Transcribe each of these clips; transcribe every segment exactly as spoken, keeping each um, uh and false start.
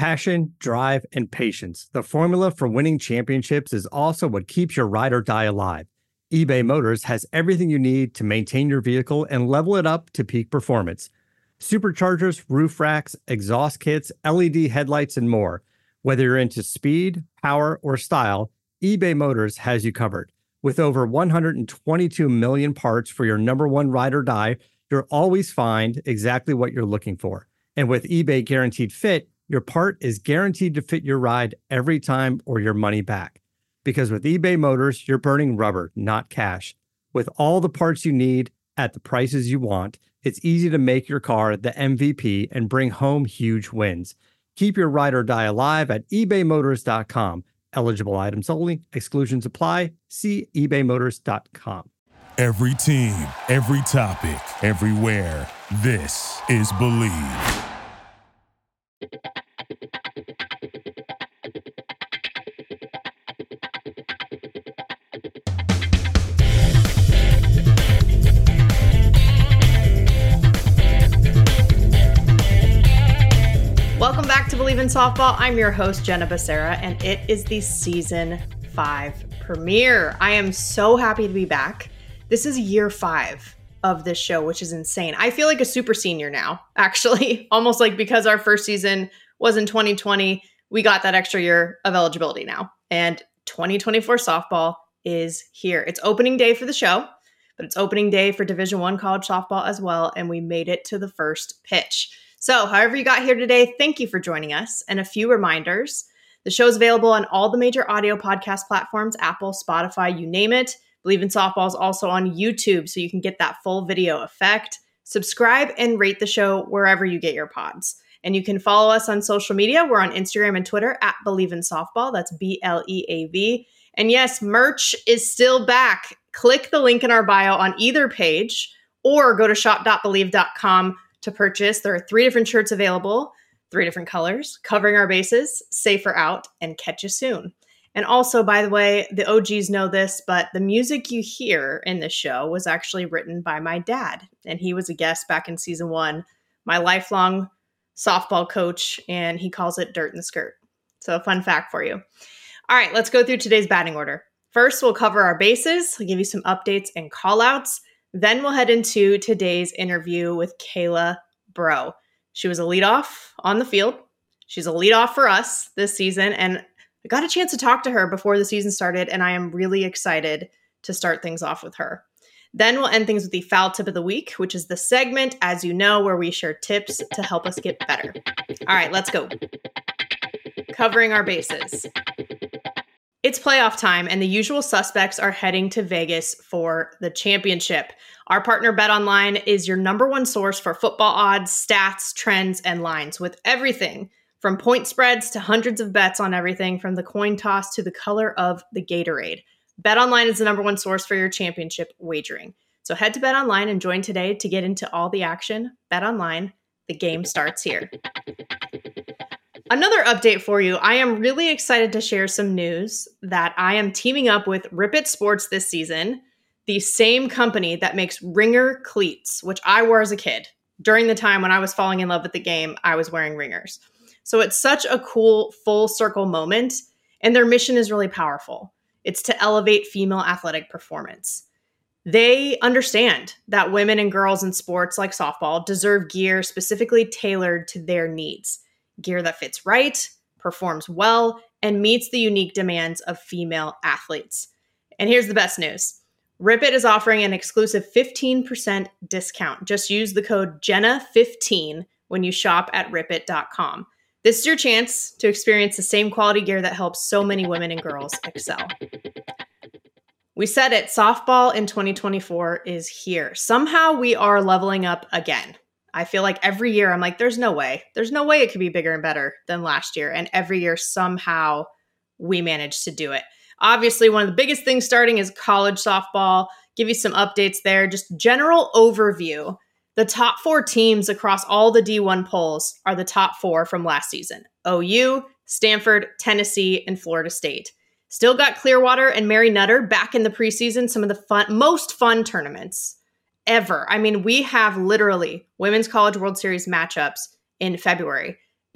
Passion, drive, and patience. The formula for winning championships is also what keeps your ride or die alive. eBay Motors has everything you need to maintain your vehicle and level it up to peak performance. Superchargers, roof racks, exhaust kits, L E D headlights, and more. Whether you're into speed, power, or style, eBay Motors has you covered. With over one hundred twenty-two million parts for your number one ride or die, you'll always find exactly what you're looking for. And with eBay Guaranteed Fit, your part is guaranteed to fit your ride every time or your money back. Because with eBay Motors, you're burning rubber, not cash. With all the parts you need at the prices you want, it's easy to make your car the M V P and bring home huge wins. Keep your ride or die alive at ebay motors dot com. Eligible items only. Exclusions apply. See ebay motors dot com. Every team, every topic, everywhere. This is Believe. Welcome back to Believe in Softball. I'm your host, Jenna Becerra, and it is the season five premiere. I am so happy to be back. This is year five of this show, which is insane. I feel like a super senior now, actually, almost like because our first season was in twenty twenty, we got that extra year of eligibility now. And twenty twenty-four softball is here. It's opening day for the show, but it's opening day for Division One college softball as well. And we made it to the first pitch. So however you got here today, thank you for joining us. And a few reminders. The show is available on all the major audio podcast platforms, Apple, Spotify, you name it. Believe in Softball is also on YouTube, so you can get that full video effect. Subscribe and rate the show wherever you get your pods. And you can follow us on social media. We're on Instagram and Twitter at Believe in Softball. That's B L E A V. And yes, merch is still back. Click the link in our bio on either page or go to shop dot believe dot com to purchase. There are three different shirts available, three different colors, covering our bases, safer out, and catch you soon. And also, by the way, the O Gs know this, but the music you hear in this show was actually written by my dad. And he was a guest back in season one, my lifelong softball coach, and he calls it Dirt in the Skirt. So a fun fact for you. All right, let's go through today's batting order. First, we'll cover our bases. We'll give you some updates and call-outs. Then we'll head into today's interview with Kayla Braud. She was a leadoff on the field. She's a leadoff for us this season, and I got a chance to talk to her before the season started, and I am really excited to start things off with her. Then we'll end things with the foul tip of the week, which is the segment, as you know, where we share tips to help us get better. All right, let's go. Covering our bases. It's playoff time, and the usual suspects are heading to Vegas for the championship. Our partner BetOnline is your number one source for football odds, stats, trends, and lines, with everything from point spreads to hundreds of bets on everything from the coin toss to the color of the Gatorade. BetOnline is the number one source for your championship wagering. So head to BetOnline and join today to get into all the action. BetOnline, the game starts here. Another update for you. I am really excited to share some news that I am teaming up with Rip It Sports this season, the same company that makes Ringer cleats, which I wore as a kid. During the time when I was falling in love with the game, I was wearing Ringers. So it's such a cool full circle moment, and their mission is really powerful. It's to elevate female athletic performance. They understand that women and girls in sports like softball deserve gear specifically tailored to their needs. Gear that fits right, performs well, and meets the unique demands of female athletes. And here's the best news. Rip It is offering an exclusive fifteen percent discount. Just use the code Jenna fifteen when you shop at rip it dot com. This is your chance to experience the same quality gear that helps so many women and girls excel. We said it, softball in twenty twenty-four is here. Somehow we are leveling up again. I feel like every year I'm like, there's no way. There's no way it could be bigger and better than last year. And every year somehow we manage to do it. Obviously, one of the biggest things starting is college softball. Give you some updates there. Just general overview. The top four teams across all the D one polls are the top four from last season. O U, Stanford, Tennessee, and Florida State. Still got Clearwater and Mary Nutter back in the preseason, some of the fun, most fun tournaments ever. I mean, we have literally Women's College World Series matchups in February. It's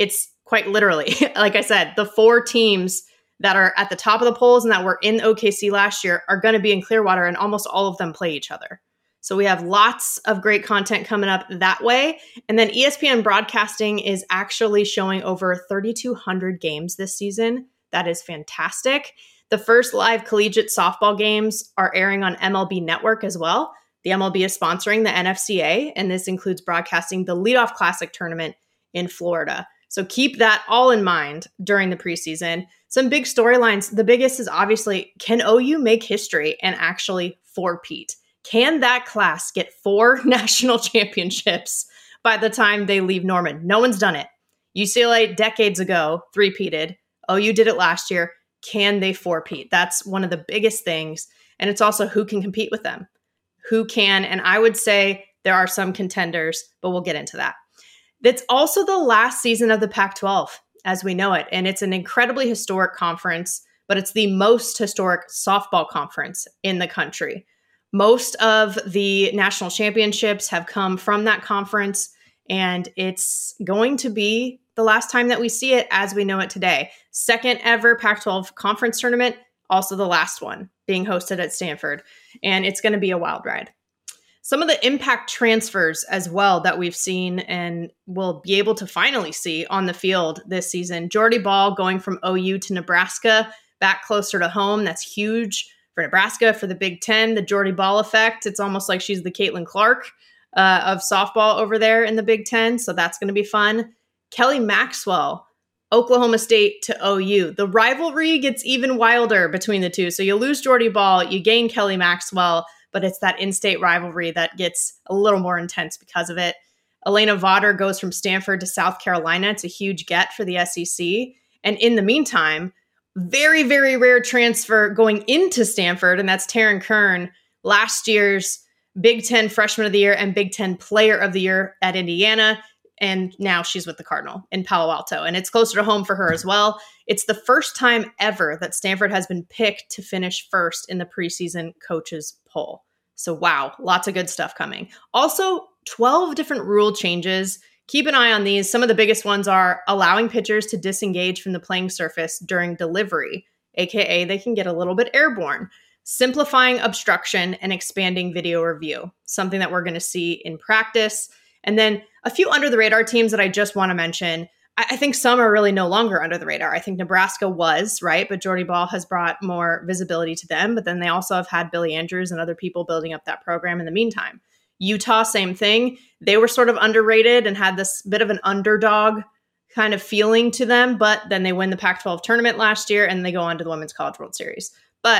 quite literally. Like I said, the four teams that are at the top of the polls and that were in O K C last year are going to be in Clearwater, and almost all of them play each other. So we have lots of great content coming up that way. And then E S P N Broadcasting is actually showing over thirty-two hundred games this season. That is fantastic. The first live collegiate softball games are airing on M L B Network as well. The M L B is sponsoring the N F C A, and this includes broadcasting the Leadoff Classic tournament in Florida. So keep that all in mind during the preseason. Some big storylines. The biggest is obviously, can O U make history and actually four-peat? Can that class get four national championships by the time they leave Norman? No one's done it. U C L A decades ago three-peated. O U did it last year. Can they four-peat? That's one of the biggest things. And it's also who can compete with them. Who can? And I would say there are some contenders, but we'll get into that. It's also the last season of the Pac twelve as we know it. And it's an incredibly historic conference, but it's the most historic softball conference in the country. Most of the national championships have come from that conference, and it's going to be the last time that we see it as we know it today. Second ever Pac twelve conference tournament, also the last one being hosted at Stanford. And it's going to be a wild ride. Some of the impact transfers as well that we've seen and will be able to finally see on the field this season. Jordy Bahl going from O U to Nebraska, back closer to home. That's huge for Nebraska, for the Big Ten. The Jordy Bahl effect. It's almost like she's the Caitlin Clark uh, of softball over there in the Big Ten. So that's going to be fun. Kelly Maxwell, Oklahoma State to O U. The rivalry gets even wilder between the two. So you lose Jordy Bahl, you gain Kelly Maxwell, but it's that in-state rivalry that gets a little more intense because of it. Elena Vaughter goes from Stanford to South Carolina. It's a huge get for the S E C. And in the meantime, very, very rare transfer going into Stanford, and that's Taryn Kern, last year's Big Ten Freshman of the Year and Big Ten Player of the Year at Indiana. And now she's with the Cardinal in Palo Alto. And it's closer to home for her as well. It's the first time ever that Stanford has been picked to finish first in the preseason coaches poll. So wow, lots of good stuff coming. Also, twelve different rule changes. Keep an eye on these. Some of the biggest ones are allowing pitchers to disengage from the playing surface during delivery, aka they can get a little bit airborne. Simplifying obstruction and expanding video review, something that we're going to see in practice. And then a few under the radar teams that I just want to mention. I, I think some are really no longer under the radar. I think Nebraska was, right? But Jordy Bahl has brought more visibility to them. But then they also have had Billy Andrews and other people building up that program in the meantime. Utah, same thing. They were sort of underrated and had this bit of an underdog kind of feeling to them. But then they win the Pac twelve tournament last year and they go on to the Women's College World Series. But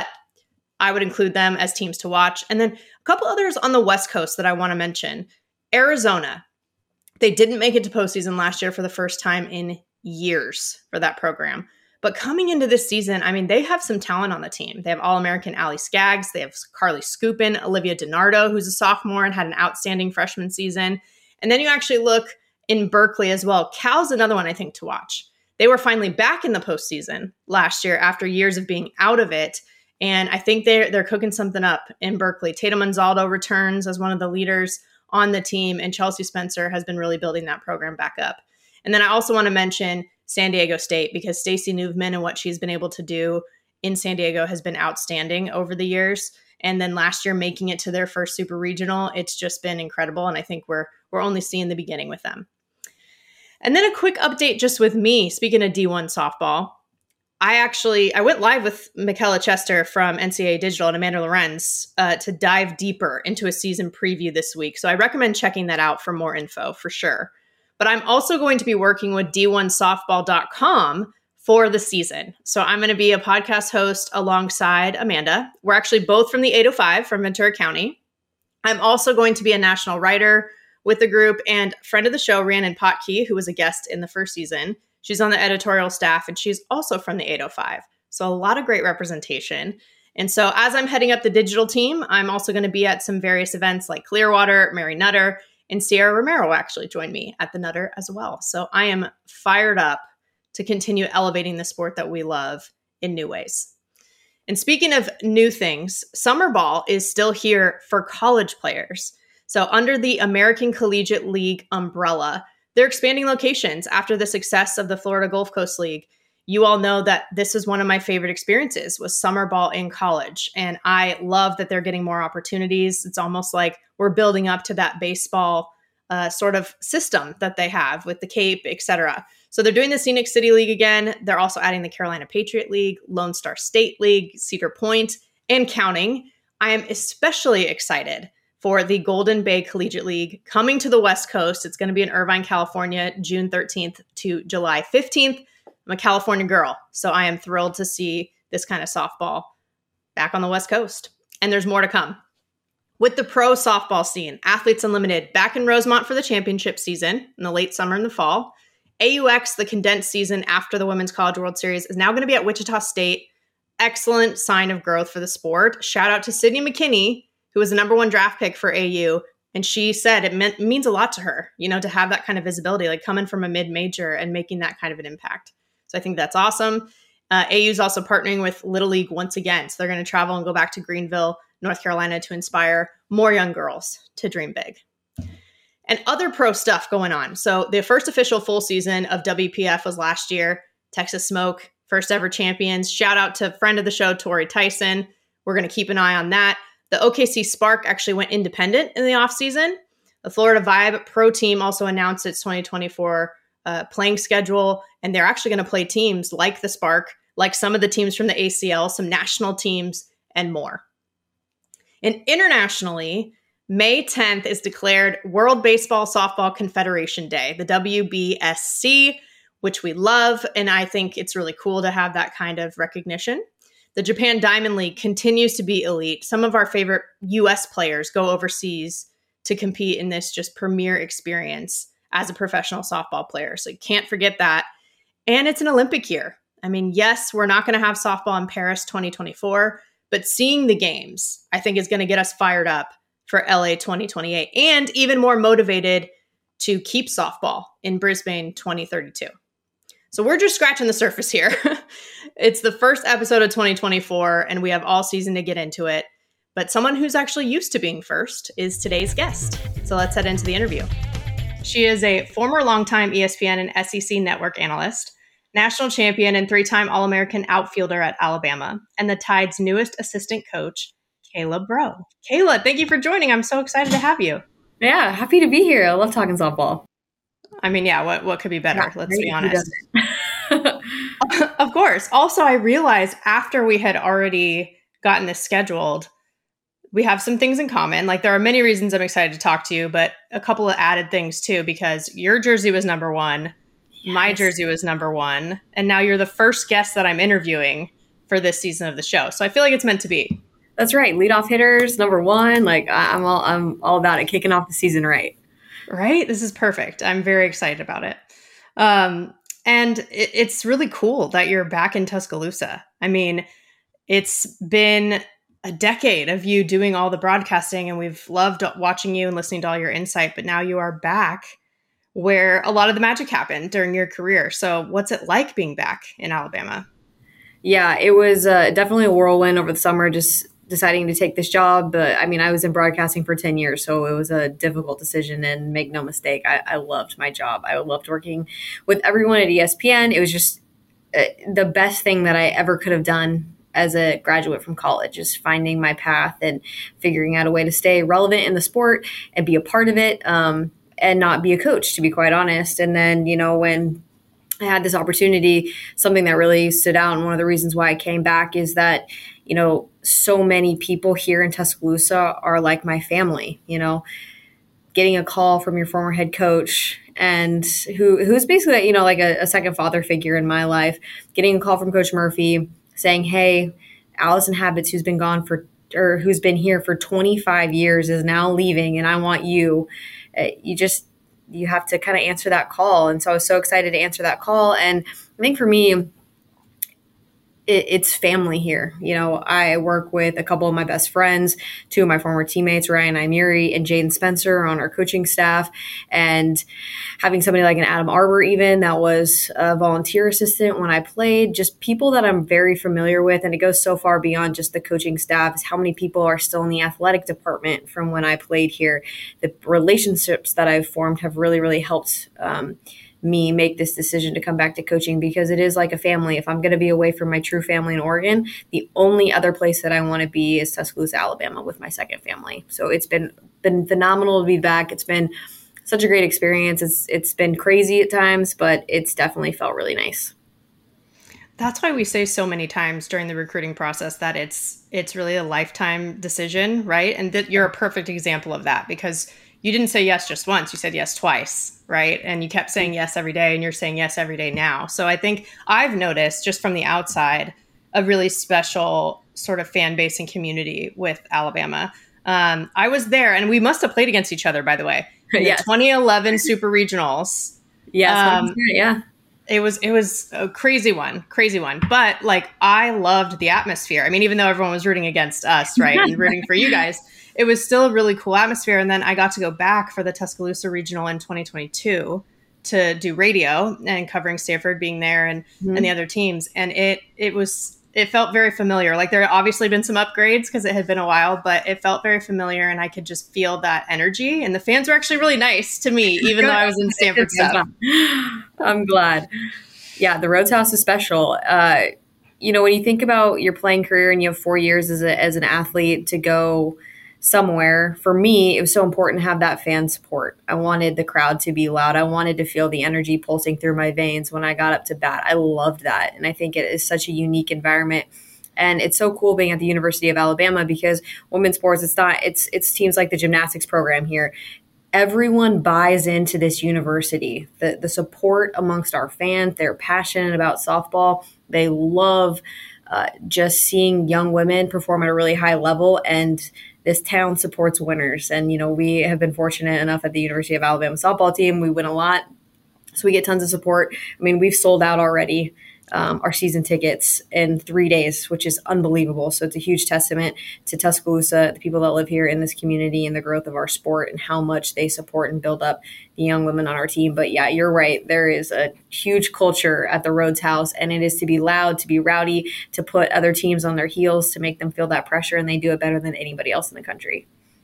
I would include them as teams to watch. And then a couple others on the West Coast that I want to mention. Arizona, they didn't make it to postseason last year for the first time in years for that program. But coming into this season, I mean, they have some talent on the team. They have All-American Allie Skaggs. They have Carly Scupin, Olivia DiNardo, who's a sophomore and had an outstanding freshman season. And then you actually look in Berkeley as well. Cal's another one I think to watch. They were finally back in the postseason last year after years of being out of it. And I think they're, they're cooking something up in Berkeley. Tatum Monzaldo returns as one of the leaders on the team, and Chelsea Spencer has been really building that program back up. And then I also want to mention San Diego State, because Stacey Newman and what she's been able to do in San Diego has been outstanding over the years. And then last year making it to their first super regional, it's just been incredible. And I think we're we're only seeing the beginning with them. And then a quick update just with me, speaking of D one softball. I actually, I went live with Michaela Chester from N C A A Digital and Amanda Lorenz uh, to dive deeper into a season preview this week. So I recommend checking that out for more info for sure. But I'm also going to be working with D one softball dot com for the season. So I'm going to be a podcast host alongside Amanda. We're actually both from the eight oh five from Ventura County. I'm also going to be a national writer with the group, and friend of the show, Rhiannon Potke, who was a guest in the first season. She's on the editorial staff, and she's also from the eight oh five. So a lot of great representation. And so as I'm heading up the digital team, I'm also going to be at some various events like Clearwater, Mary Nutter, and Sierra Romero actually joined me at the Nutter as well. So I am fired up to continue elevating the sport that we love in new ways. And speaking of new things, summer ball is still here for college players. So under the American Collegiate League umbrella, they're expanding locations after the success of the Florida Gulf Coast League. You all know that this is one of my favorite experiences was summer ball in college. And I love that they're getting more opportunities. It's almost like we're building up to that baseball uh, sort of system that they have with the Cape, et cetera. So they're doing the Scenic City League again. They're also adding the Carolina Patriot League, Lone Star State League, Cedar Point, and counting. I am especially excited for the Golden Bay Collegiate League coming to the West Coast. It's going to be in Irvine, California, June thirteenth to July fifteenth. I'm a California girl, so I am thrilled to see this kind of softball back on the West Coast. And there's more to come. With the pro softball scene, Athletes Unlimited back in Rosemont for the championship season in the late summer and the fall. A U X, the condensed season after the Women's College World Series, is now going to be at Wichita State. Excellent sign of growth for the sport. Shout out to Sydney McKinney, who was the number one draft pick for A U. And she said it meant, means a lot to her, you know, to have that kind of visibility, like coming from a mid-major and making that kind of an impact. So I think that's awesome. Uh, A U is also partnering with Little League once again. So they're going to travel and go back to Greenville, North Carolina to inspire more young girls to dream big. And other pro stuff going on. So the first official full season of W P F was last year. Texas Smoke, first ever champions. Shout out to friend of the show, Tori Tyson. We're going to keep an eye on that. The O K C Spark actually went independent in the offseason. The Florida Vibe Pro Team also announced its twenty twenty-four uh, playing schedule, and they're actually going to play teams like the Spark, like some of the teams from the A C L, some national teams, and more. And internationally, May tenth is declared World Baseball Softball Confederation Day, the W B S C, which we love, and I think it's really cool to have that kind of recognition. The Japan Diamond League continues to be elite. Some of our favorite U S players go overseas to compete in this just premier experience as a professional softball player. So you can't forget that. And it's an Olympic year. I mean, yes, we're not going to have softball in Paris twenty twenty-four, but seeing the games, I think, is going to get us fired up for L A twenty twenty-eight and even more motivated to keep softball in Brisbane twenty thirty-two. So we're just scratching the surface here. It's the first episode of twenty twenty-four, and we have all season to get into it. But someone who's actually used to being first is today's guest. So let's head into the interview. She is a former longtime E S P N and S E C network analyst, national champion and three-time All-American outfielder at Alabama, and the Tide's newest assistant coach, Kayla Braud. Kayla, thank you for joining. I'm so excited to have you. Yeah, happy to be here. I love talking softball. I mean, yeah, what, what could be better? Yeah, Let's be honest. Of course. Also, I realized after we had already gotten this scheduled, we have some things in common. Like, there are many reasons I'm excited to talk to you, but a couple of added things too, because your jersey was number one. Yes. My jersey was number one. And now you're the first guest that I'm interviewing for this season of the show. So I feel like it's meant to be. That's right. Leadoff hitters, number one. Like, I'm all, I'm all about it, kicking off the season right. Right? This is perfect. I'm very excited about it. Um, and it, it's really cool that you're back in Tuscaloosa. I mean, it's been a decade of you doing all the broadcasting, and we've loved watching you and listening to all your insight, but now you are back where a lot of the magic happened during your career. So what's it like being back in Alabama? Yeah, it was uh, definitely a whirlwind over the summer, just deciding to take this job. But I mean, I was in broadcasting for ten years, so it was a difficult decision, and make no mistake, I, I loved my job. I loved working with everyone at E S P N. It was just uh, the best thing that I ever could have done as a graduate from college, is finding my path and figuring out a way to stay relevant in the sport and be a part of it, um, and not be a coach, to be quite honest. And then, you know, when I had this opportunity, something that really stood out, and one of the reasons why I came back is that, you know, so many people here in Tuscaloosa are like my family. You know, getting a call from your former head coach, and who who's basically, you know, like a, a second father figure in my life, getting a call from Coach Murphy saying, hey, Allison Habits, who's been gone for, or who's been here for twenty-five years, is now leaving, and I want you. Uh, you just, you have to kind of answer that call. And so I was so excited to answer that call. And I think for me, it, it's family here. You know, I work with a couple of my best friends, two of my former teammates, Ryan Imeri and Jaden Spencer, on our coaching staff. And having somebody like an Adam Arbor, even that was a volunteer assistant when I played, just people that I'm very familiar with. And it goes so far beyond just the coaching staff, is how many people are still in the athletic department from when I played here. The relationships that I've formed have really, really helped um, me make this decision to come back to coaching, because it is like a family. If I'm going to be away from my true family in Oregon, the only other place that I want to be is Tuscaloosa, Alabama, with my second family. So it's been been phenomenal to be back. It's been such a great experience. It's it's been crazy at times, but it's definitely felt really nice. That's why we say so many times during the recruiting process that it's it's really a lifetime decision, right? And that you're a perfect example of that, because you didn't say yes just once, you said yes twice, right? And you kept saying yes every day, and you're saying yes every day now. So I think I've noticed just from the outside a really special sort of fan base and community with Alabama. Um, I was there, and we must have played against each other, by the way. In yes. the twenty eleven Super Regionals. Yes, um, yeah. It was it was a crazy one, crazy one. But like, I loved the atmosphere. I mean, even though everyone was rooting against us, right, and rooting for you guys, it was still a really cool atmosphere. And then I got to go back for the Tuscaloosa Regional in twenty twenty-two to do radio and covering Stanford being there and, mm-hmm. and the other teams. And it it was it felt very familiar. Like, there had obviously been some upgrades because it had been a while, but it felt very familiar, and I could just feel that energy. And the fans were actually really nice to me, even though I was in Stanford stuff. I'm glad. Yeah, the Rhodes House is special. Uh, you know, when you think about your playing career and you have four years as a, as an athlete to go somewhere, for me, it was so important to have that fan support. I wanted the crowd to be loud. I wanted to feel the energy pulsing through my veins when I got up to bat. I loved that. And I think it is such a unique environment. And it's so cool being at the University of Alabama, because women's sports, it's not, it's, it's teams like the gymnastics program here. Everyone buys into this university. The, the support amongst our fans, they're passionate about softball. They love uh, just seeing young women perform at a really high level, and this town supports winners. And, you know, we have been fortunate enough at the University of Alabama softball team. We win a lot, so we get tons of support. I mean, we've sold out already um, our season tickets in three days, which is unbelievable. So it's a huge testament to Tuscaloosa, the people that live here in this community, and the growth of our sport and how much they support and build up the young women on our team. But yeah, you're right. There is a huge culture at the Rhodes House, and it is to be loud, to be rowdy, to put other teams on their heels, to make them feel that pressure, and they do it better than anybody else in the country.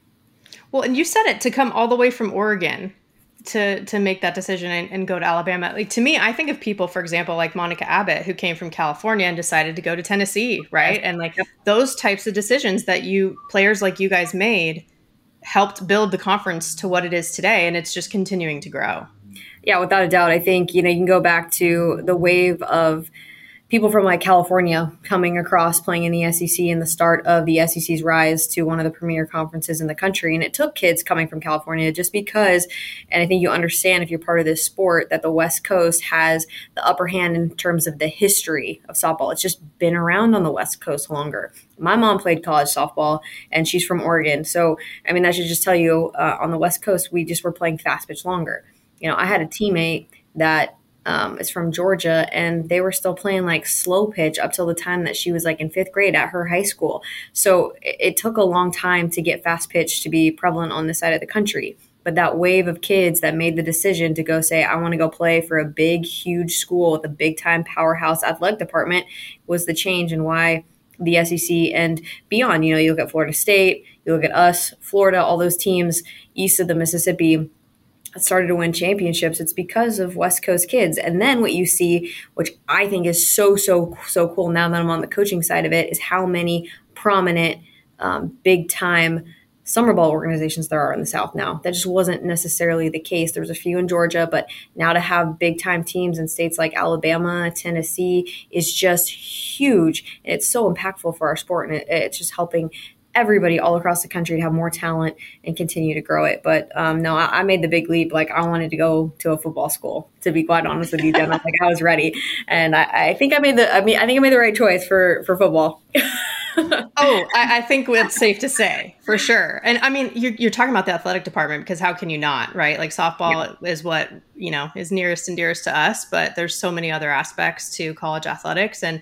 Well, and you said it, to come all the way from Oregon to to make that decision and, and go to Alabama. Like, to me, I think of people, for example, like Monica Abbott, who came from California and decided to go to Tennessee, right? And like those types of decisions that you players like you guys made helped build the conference to what it is today, and it's just continuing to grow. Yeah, without a doubt. I think, you know, you can go back to the wave of people from like California coming across, playing in the S E C, and the start of the S E C's rise to one of the premier conferences in the country. And it took kids coming from California just because, and I think you understand if you're part of this sport, that the West Coast has the upper hand in terms of the history of softball. It's just been around on the West Coast longer. My mom played college softball, and she's from Oregon. So, I mean, that should just tell you uh, on the West Coast, we just were playing fast pitch longer. You know, I had a teammate that Um, is from Georgia, and they were still playing like slow pitch up till the time that she was like in fifth grade at her high school. So it, it took a long time to get fast pitch to be prevalent on this side of the country. But that wave of kids that made the decision to go say, I want to go play for a big, huge school with a big time powerhouse athletic department was the change in why the S E C and beyond, you know, you look at Florida State, you look at us, Florida, all those teams east of the Mississippi started to win championships. It's because of West Coast kids. And then what you see, which I think is so, so, so cool now that I'm on the coaching side of it, is how many prominent, um, big time summer ball organizations there are in the South now. That just wasn't necessarily the case. There was a few in Georgia, but now to have big time teams in states like Alabama, Tennessee is just huge. And it's so impactful for our sport. And it, it's just helping everybody all across the country to have more talent and continue to grow it. But um, no, I, I made the big leap. Like, I wanted to go to a football school, to be quite honest with you, Jen. I like, I was ready. And I, I think I made the, I mean, I think I made the right choice for, for football. oh, I, I think it's safe to say, for sure. And I mean, you're, you're talking about the athletic department, because how can you not, right? Like, softball yeah. is what, you know, is nearest and dearest to us, but there's so many other aspects to college athletics. And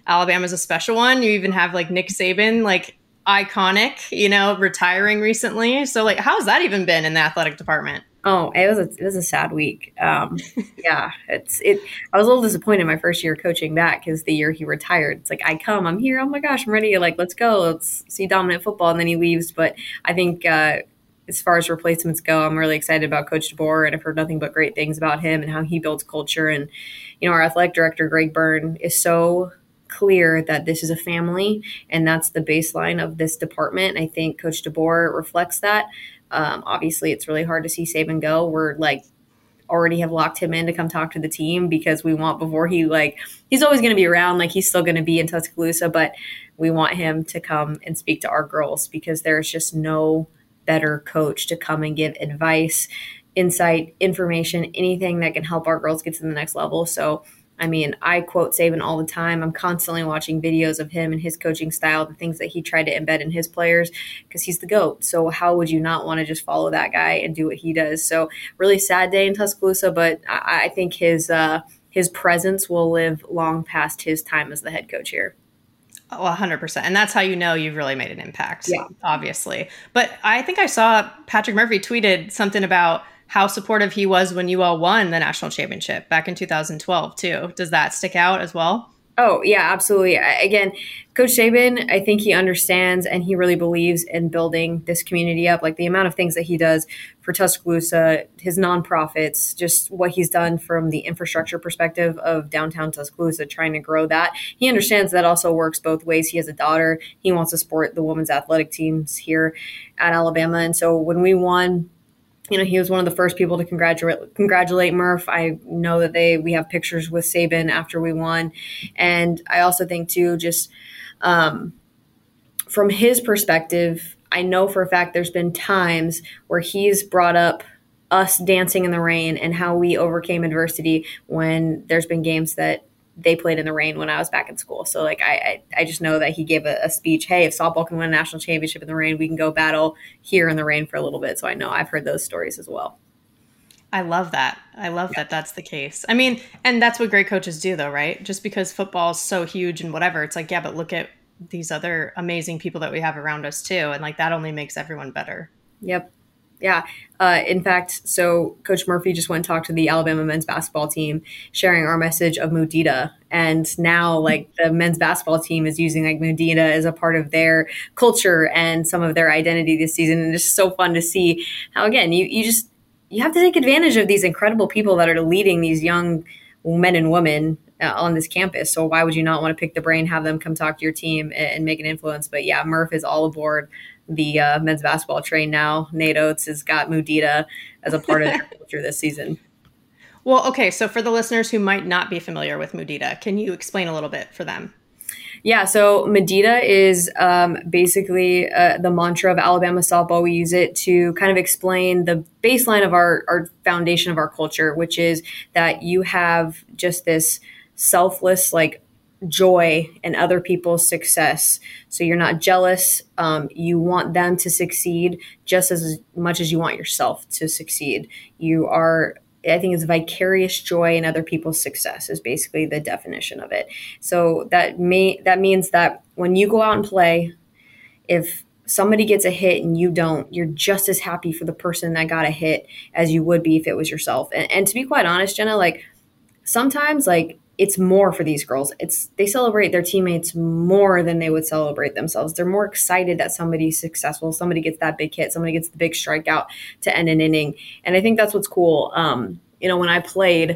Alabama's a special one. You even have like Nick Saban, like iconic, you know, retiring recently. So like, how's that even been in the athletic department? Oh, it was a, it was a sad week. Um, yeah, it's it. I was a little disappointed my first year coaching back because the year he retired, it's like I come, I'm here. Oh my gosh, I'm ready. Like, let's go, let's see dominant football, and then he leaves. But I think uh, as far as replacements go, I'm really excited about Coach DeBoer, and I've heard nothing but great things about him and how he builds culture. And you know, our athletic director Greg Byrne is so clear that this is a family, and that's the baseline of this department. I think Coach DeBoer reflects that. Um, obviously, it's really hard to see Saban go. We're like already have locked him in to come talk to the team because we want before he like he's always going to be around. Like he's still going to be in Tuscaloosa, but we want him to come and speak to our girls because there's just no better coach to come and give advice, insight, information, anything that can help our girls get to the next level. So I mean, I quote Saban all the time. I'm constantly watching videos of him and his coaching style, the things that he tried to embed in his players, because he's the GOAT. So how would you not want to just follow that guy and do what he does? So really sad day in Tuscaloosa, but I, I think his uh, his presence will live long past his time as the head coach here. Oh, one hundred percent. And that's how you know you've really made an impact, yeah. obviously. But I think I saw Patrick Murphy tweeted something about how supportive he was when you all won the national championship back in two thousand twelve, too. Does that stick out as well? Oh, yeah, absolutely. Again, Coach Saban, I think he understands and he really believes in building this community up. Like the amount of things that he does for Tuscaloosa, his nonprofits, just what he's done from the infrastructure perspective of downtown Tuscaloosa, trying to grow that. He understands that also works both ways. He has a daughter. He wants to support the women's athletic teams here at Alabama. And so when we won, you know, he was one of the first people to congratulate congratulate Murph. I know that they we have pictures with Saban after we won. And I also think, too, just um, from his perspective, I know for a fact there's been times where he's brought up us dancing in the rain and how we overcame adversity when there's been games that they played in the rain when I was back in school. So like, I, I, I just know that he gave a, a speech. Hey, if softball can win a national championship in the rain, we can go battle here in the rain for a little bit. So I know I've heard those stories as well. I love that. I love yeah. that that's the case. I mean, and that's what great coaches do though, right? Just because football is so huge and whatever, it's like, yeah, but look at these other amazing people that we have around us too. And like, that only makes everyone better. Yep. Yeah. Uh, in fact, so Coach Murphy just went and talked to the Alabama men's basketball team, sharing our message of Mudita. And now like the men's basketball team is using like Mudita as a part of their culture and some of their identity this season. And it's just so fun to see how, again, you, you just, you have to take advantage of these incredible people that are leading these young men and women uh, on this campus. So why would you not want to pick the brain, have them come talk to your team and, and make an influence? But yeah, Murph is all aboard the uh, men's basketball train now. Nate Oates has got Mudita as a part of their culture this season. Well, okay. So for the listeners who might not be familiar with Mudita, can you explain a little bit for them? Yeah, so Mudita is um, basically uh, the mantra of Alabama softball. We use it to kind of explain the baseline of our, our foundation of our culture, which is that you have just this selfless, like, joy in other people's success. So you're not jealous. Um, you want them to succeed just as much as you want yourself to succeed. You are, I think it's vicarious joy in other people's success is basically the definition of it. So that may, that means that when you go out and play, if somebody gets a hit and you don't, you're just as happy for the person that got a hit as you would be if it was yourself. And, and to be quite honest, Jenna, like sometimes like it's more for these girls. It's they celebrate their teammates more than they would celebrate themselves. They're more excited that somebody's successful. Somebody gets that big hit. Somebody gets the big strikeout to end an inning. And I think that's what's cool. Um, you know, when I played,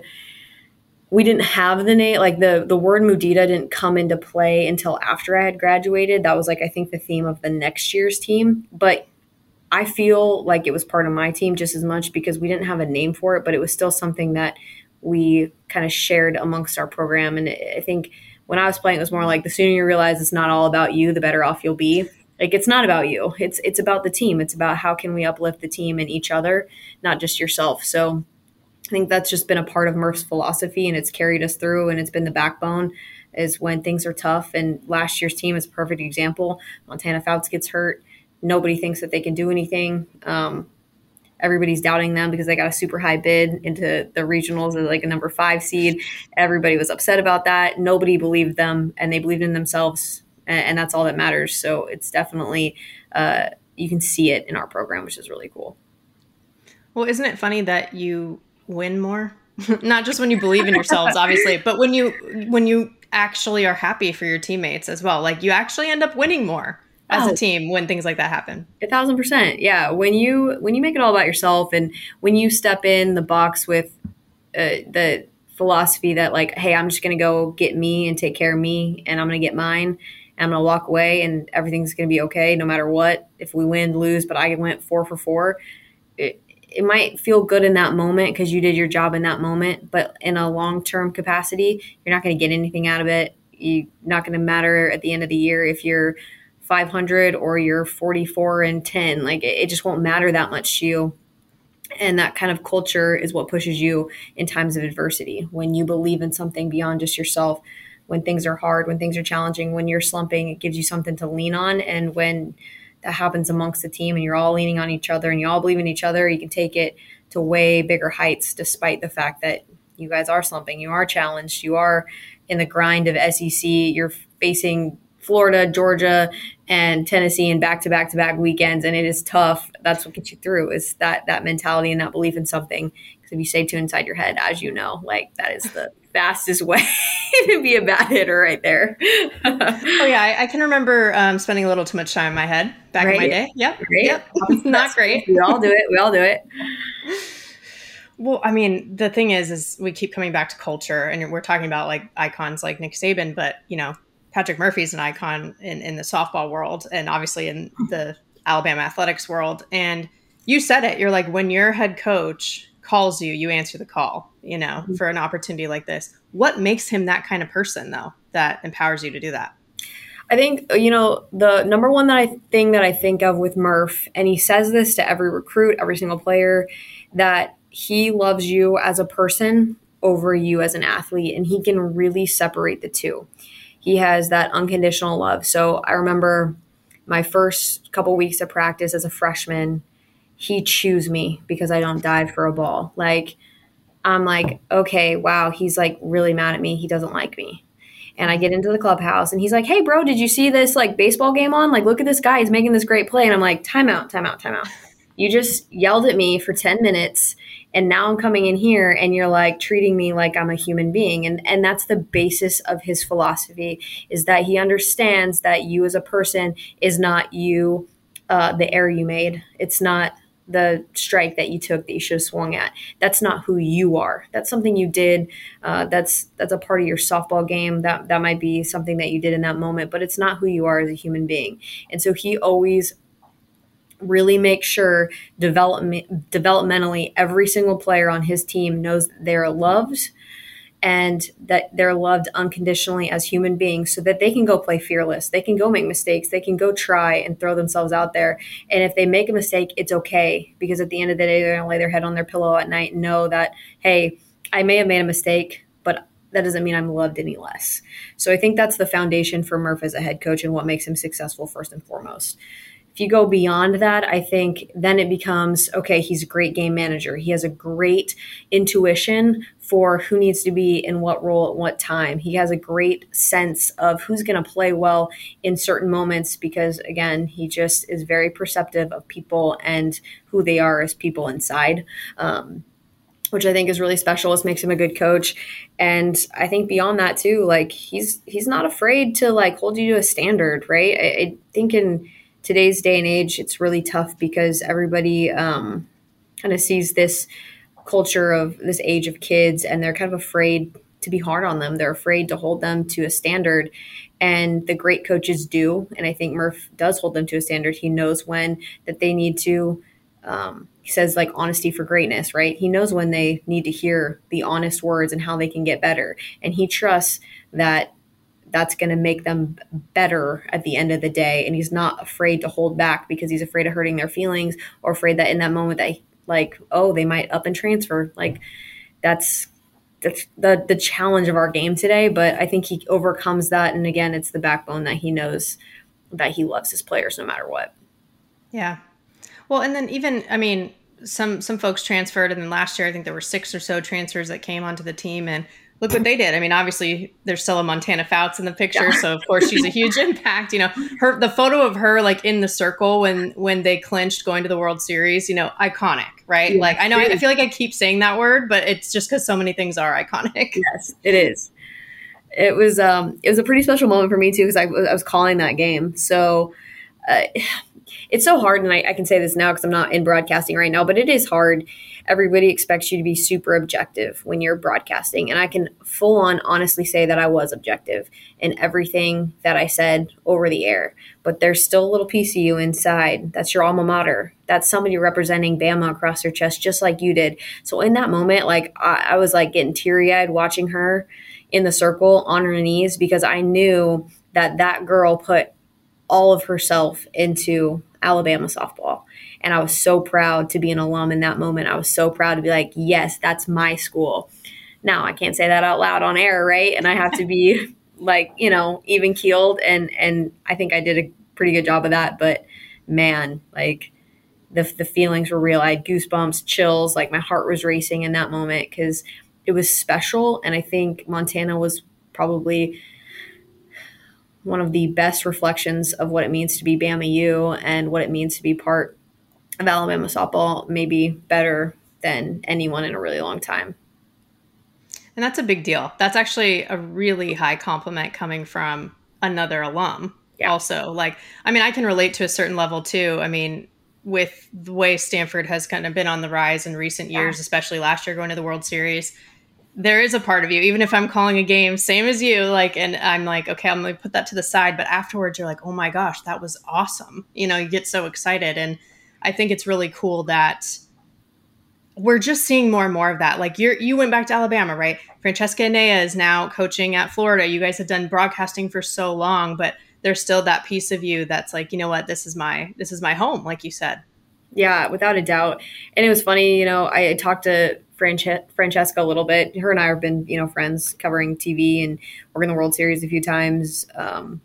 we didn't have the name, like the, the word Mudita didn't come into play until after I had graduated. That was like, I think the theme of the next year's team. But I feel like it was part of my team just as much because we didn't have a name for it, but it was still something that we kind of shared amongst our program. And I think when I was playing, it was more like the sooner you realize it's not all about you, the better off you'll be. Like, it's not about you. It's, it's about the team. It's about how can we uplift the team and each other, not just yourself. So I think that's just been a part of Murph's philosophy, and it's carried us through, and it's been the backbone is when things are tough. And last year's team is a perfect example. Montana Fouts gets hurt. Nobody thinks that they can do anything. Um, everybody's doubting them because they got a super high bid into the regionals as like a number five seed. Everybody was upset about that. Nobody believed them, and they believed in themselves, and, and that's all that matters. So it's definitely, uh, you can see it in our program, which is really cool. Well, isn't it funny that you win more? Not just when you believe in yourselves, obviously, but when you when you actually are happy for your teammates as well. Like you actually end up winning more as oh. a team when things like that happen. A thousand percent. Yeah. When you when you make it all about yourself, and when you step in the box with uh, the philosophy that like, hey, I'm just going to go get me and take care of me, and I'm going to get mine, and I'm going to walk away, and everything's going to be okay no matter what. If we win, lose, but I went four for four. It, it might feel good in that moment because you did your job in that moment, but in a long-term capacity, you're not going to get anything out of it. You're not going to matter at the end of the year if you're five hundred or you're forty-four and ten. Like it, it just won't matter that much to you. And that kind of culture is what pushes you in times of adversity. When you believe in something beyond just yourself, when things are hard, when things are challenging, when you're slumping, it gives you something to lean on. And when that happens amongst the team and you're all leaning on each other and you all believe in each other, you can take it to way bigger heights, despite the fact that you guys are slumping, you are challenged, you are in the grind of S E C, you're facing Florida, Georgia, and Tennessee in back-to-back-to-back weekends, and it is tough. That's what gets you through, is that that mentality and that belief in something. Because if you stay too inside your head, as you know, like that is the fastest way to be a bad hitter right there. Oh yeah, I, I can remember um, spending a little too much time in my head back right? in my day. Yep, right? yep, not great. We all do it. We all do it. Well, I mean, the thing is, is we keep coming back to culture, and we're talking about like icons like Nick Saban, but you know, Patrick Murphy's an icon in, in the softball world and obviously in the Alabama athletics world. And you said it, you're like, when your head coach calls you, you answer the call, you know, mm-hmm. for an opportunity like this. What makes him that kind of person though, that empowers you to do that? I think, you know, the number one that I thing that I think of with Murph, and he says this to every recruit, every single player, that he loves you as a person over you as an athlete. And he can really separate the two. He has that unconditional love. So I remember my first couple weeks of practice as a freshman, he chews me because I don't dive for a ball. Like, I'm like, okay, wow, he's like really mad at me. He doesn't like me. And I get into the clubhouse and he's like, hey, bro, did you see this like baseball game on? Like, look at this guy. He's making this great play. And I'm like, time out, time out, time out. You just yelled at me for ten minutes. And now I'm coming in here and you're like treating me like I'm a human being. And and that's the basis of his philosophy, is that he understands that you as a person is not you, uh, the error you made. It's not the strike that you took that you should have swung at. That's not who you are. That's something you did. Uh, that's that's a part of your softball game. That that might be something that you did in that moment, but it's not who you are as a human being. And so he always really make sure development developmentally every single player on his team knows that they're loved and that they're loved unconditionally as human beings, so that they can go play fearless. They can go make mistakes. They can go try and throw themselves out there. And if they make a mistake, it's okay, because at the end of the day, they're going to lay their head on their pillow at night and know that, hey, I may have made a mistake, but that doesn't mean I'm loved any less. So I think that's the foundation for Murph as a head coach and what makes him successful first and foremost. If you go beyond that, I think then it becomes, okay, he's a great game manager. He has a great intuition for who needs to be in what role at what time. He has a great sense of who's going to play well in certain moments, because, again, he just is very perceptive of people and who they are as people inside, um, which I think is really special. It makes him a good coach. And I think beyond that, too, like he's he's not afraid to, like, hold you to a standard, right? I, I think in today's day and age, it's really tough because everybody um, kind of sees this culture of this age of kids, and they're kind of afraid to be hard on them. They're afraid to hold them to a standard, and the great coaches do. And I think Murph does hold them to a standard. He knows when that they need to, um, he says like honesty for greatness, right? He knows when they need to hear the honest words and how they can get better. And he trusts that that's going to make them better at the end of the day. And he's not afraid to hold back because he's afraid of hurting their feelings, or afraid that in that moment that like, oh, they might up and transfer. Like that's, that's the, the challenge of our game today. But I think he overcomes that. And again, it's the backbone that he knows that he loves his players no matter what. Yeah. Well, and then even, I mean, some some folks transferred, and then last year I think there were six or so transfers that came onto the team, and look what they did. I mean, obviously there's still a Montana Fouts in the picture, yeah. So of course she's a huge impact. You know, her the photo of her like in the circle when when they clinched going to the World Series, you know, iconic, right? Yeah, like I know I, I feel like I keep saying that word, but it's just because so many things are iconic. Yes, it is. It was um it was a pretty special moment for me too, because I, I was calling that game. So uh, it's so hard, and I, I can say this now because I'm not in broadcasting right now, but it is hard. Everybody expects you to be super objective when you're broadcasting. And I can full on honestly say that I was objective in everything that I said over the air. But there's still a little piece of you inside. That's your alma mater. That's somebody representing Bama across their chest, just like you did. So in that moment, like I, I was like getting teary eyed watching her in the circle on her knees, because I knew that that girl put all of herself into Alabama softball. And I was so proud to be an alum in that moment. I was so proud to be like, yes, that's my school. Now I can't say that out loud on air, right? And I have to be like, you know, even keeled. And, and I think I did a pretty good job of that. But man, like the, the feelings were real. I had goosebumps, chills, like my heart was racing in that moment because it was special. And I think Montana was probably one of the best reflections of what it means to be Bama U and what it means to be part of Alabama softball, maybe better than anyone in a really long time. And that's a big deal. That's actually a really high compliment coming from another alum. Yeah. Also, like, I mean, I can relate to a certain level too. I mean, with the way Stanford has kind of been on the rise in recent years, yeah. especially last year going to the World Series, there is a part of you, even if I'm calling a game, same as you, like, and I'm like, okay, I'm going to put that to the side. But afterwards, you're like, oh my gosh, that was awesome. You know, you get so excited. And I think it's really cool that we're just seeing more and more of that. Like you're, you went back to Alabama, right? Francesca Anea is now coaching at Florida. You guys have done broadcasting for so long, but there's still that piece of you that's like, you know what, this is my, this is my home, like you said. Yeah, without a doubt. And it was funny, you know, I talked to Franche- Francesca a little bit. Her and I have been, you know, friends covering T V and we're in the World Series a few times. Um,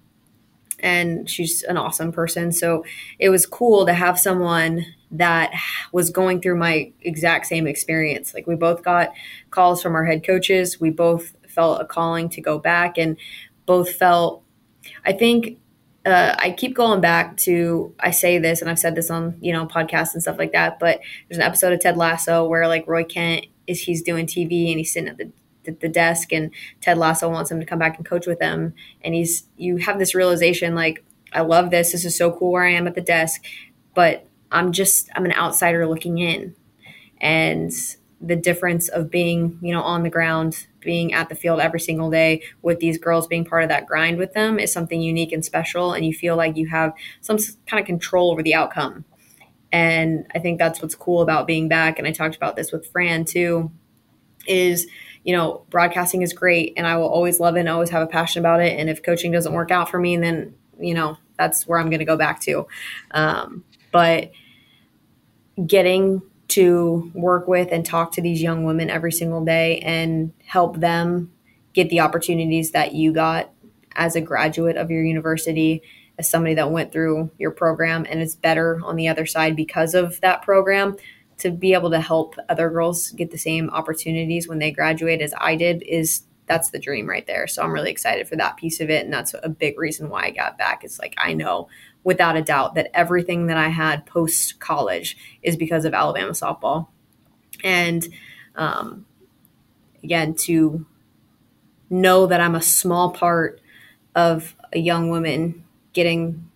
and she's an awesome person. So it was cool to have someone that was going through my exact same experience. Like we both got calls from our head coaches. We both felt a calling to go back and both felt, I think, Uh, I keep going back to, I say this and I've said this on, you know, podcasts and stuff like that, but there's an episode of Ted Lasso where like Roy Kent is, he's doing T V and he's sitting at the, the, the desk and Ted Lasso wants him to come back and coach with him. And he's, you have this realization, like, I love this. This is so cool where I am at the desk, but I'm just, I'm an outsider looking in. And the difference of being, you know, on the ground, being at the field every single day with these girls, being part of that grind with them is something unique and special. And you feel like you have some kind of control over the outcome. And I think that's what's cool about being back. And I talked about this with Fran too, is, you know, broadcasting is great and I will always love it and always have a passion about it. And if coaching doesn't work out for me, then, you know, that's where I'm going to go back to. Um, but getting to work with and talk to these young women every single day and help them get the opportunities that you got as a graduate of your university, as somebody that went through your program and is better on the other side because of that program, to be able to help other girls get the same opportunities when they graduate as I did, is that's the dream right there. So I'm really excited for that piece of it. And that's a big reason why I got back. It's like, I know without a doubt that everything that I had post college is because of Alabama softball. And um, again, to know that I'm a small part of a young woman getting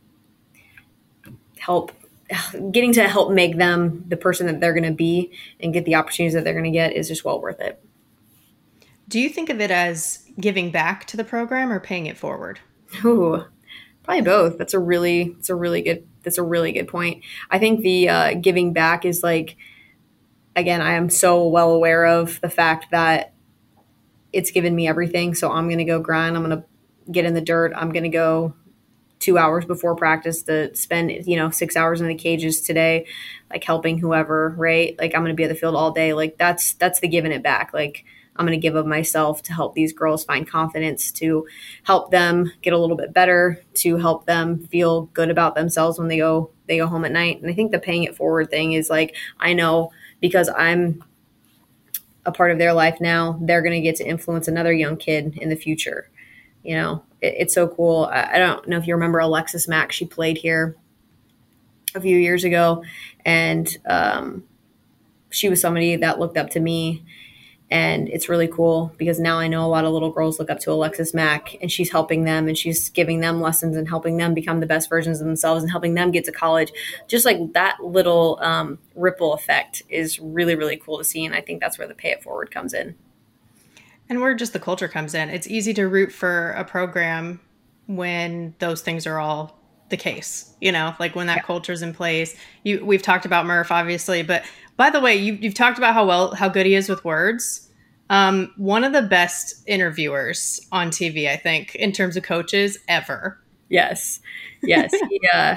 help, getting to help make them the person that they're going to be and get the opportunities that they're going to get is just well worth it. Do you think of it as giving back to the program or paying it forward? Ooh, probably both. That's a really, it's a really good, that's a really good point. I think the uh, giving back is like, again, I am so well aware of the fact that it's given me everything. So I'm going to go grind. I'm going to get in the dirt. I'm going to go two hours before practice to spend, you know, six hours in the cages today, like helping whoever, right? Like I'm going to be at the field all day. Like that's, that's the giving it back. Like I'm going to give of myself to help these girls find confidence, to help them get a little bit better, to help them feel good about themselves when they go they go home at night. And I think the paying it forward thing is like, I know because I'm a part of their life now, they're going to get to influence another young kid in the future. You know, it, it's so cool. I, I don't know if you remember Alexis Mack. She played here a few years ago, and um, she was somebody that looked up to me. And it's really cool because now I know a lot of little girls look up to Alexis Mack, and she's helping them and she's giving them lessons and helping them become the best versions of themselves and helping them get to college. Just like that little um, ripple effect is really, really cool to see. And I think that's where the pay it forward comes in. And where just the culture comes in. It's easy to root for a program when those things are all the case, you know, like when that yeah. culture's in place. You, we've talked about Murph, obviously, but by the way, you, you've talked about how well, how good he is with words. Um, one of the best interviewers on T V, I think, in terms of coaches ever. Yes. Yes. he, uh,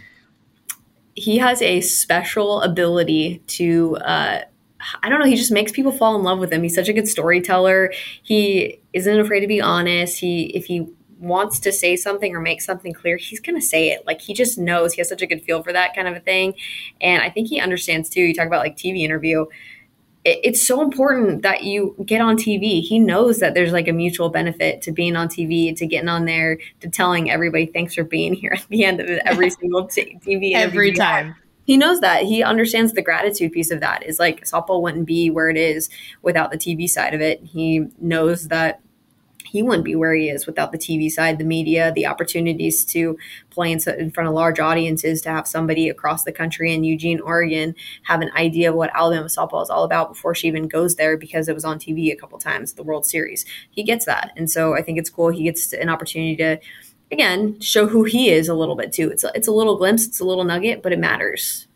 he has a special ability to, uh, I don't know, he just makes people fall in love with him. He's such a good storyteller. He isn't afraid to be honest. He, if he wants to say something or make something clear, he's going to say it. Like, he just knows. He has such a good feel for that kind of a thing. And I think he understands too. You talk about like T V interview. It, it's so important that you get on T V. He knows that there's like a mutual benefit to being on T V, to getting on there, to telling everybody thanks for being here at the end of every single t- T V interview. Every time. He knows that. He understands the gratitude piece of that. Is like softball wouldn't be where it is without the T V side of it. He knows that he wouldn't be where he is without the T V side, the media, the opportunities to play in, in front of large audiences, to have somebody across the country in Eugene, Oregon, have an idea of what Alabama softball is all about before she even goes there because it was on T V a couple times, the World Series. He gets that. And so I think it's cool. He gets an opportunity to, again, show who he is a little bit too. It's a, it's a little glimpse, it's a little nugget, but it matters.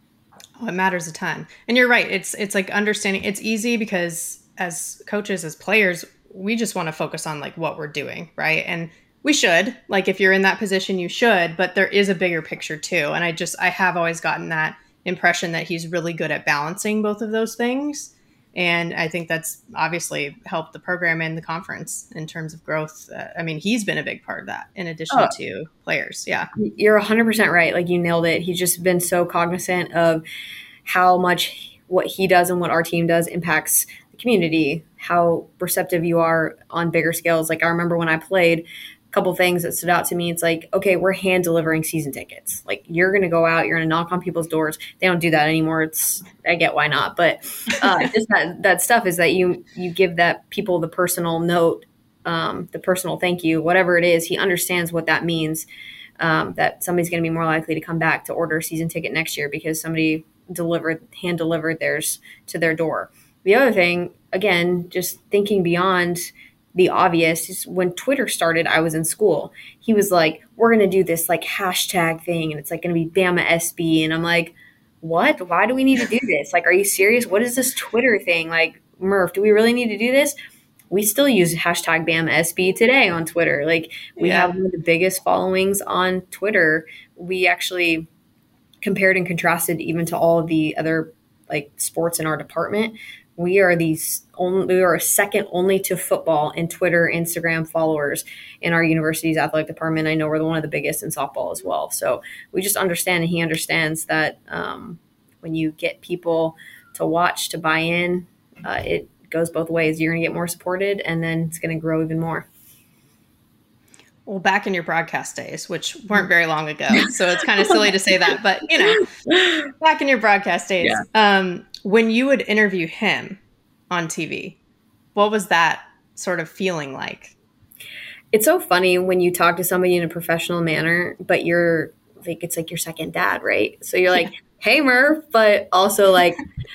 Oh, it matters a ton. And you're right. It's, it's like understanding. It's easy because as coaches, as players, we just want to focus on like what we're doing, right? And we should, like, if you're in that position, you should, but there is a bigger picture too. And I just, I have always gotten that impression that he's really good at balancing both of those things. And I think that's obviously helped the program and the conference in terms of growth. Uh, I mean, he's been a big part of that in addition oh, to players. Yeah. You're one hundred percent right. Like, you nailed it. He's just been so cognizant of how much what he does and what our team does impacts community, how receptive you are on bigger scales. Like, I remember when I played, a couple things that stood out to me. It's like, okay, we're hand delivering season tickets. Like, you're going to go out, you're going to knock on people's doors. They don't do that anymore. It's, I get why not. But uh, just that, that stuff is that you, you give that people the personal note, um, the personal thank you, whatever it is. He understands what that means, um, that somebody's going to be more likely to come back to order a season ticket next year because somebody delivered, hand delivered theirs to their door. The other thing, again, just thinking beyond the obvious, is when Twitter started, I was in school. He was like, we're going to do this like hashtag thing, and it's like going to be Bama S B. And I'm like, what? Why do we need to do this? Like, are you serious? What is this Twitter thing? Like, Murph, do we really need to do this? We still use hashtag Bama S B today on Twitter. Like, we yeah. have one of the biggest followings on Twitter. We actually compared and contrasted even to all of the other like sports in our department. We are these only, we are second only to football in Twitter, Instagram followers in our university's athletic department. I know we're one of the biggest in softball as well. So we just understand, and he understands that um, when you get people to watch, to buy in, uh, it goes both ways. You're going to get more supported, and then it's going to grow even more. Well, back in your broadcast days, which weren't very long ago, so it's kind of silly to say that, but you know, back in your broadcast days, yeah. um, when you would interview him on T V, what was that sort of feeling like? It's so funny when you talk to somebody in a professional manner, but you're like, it's like your second dad, right? So you're like, hey, Murph, but also like,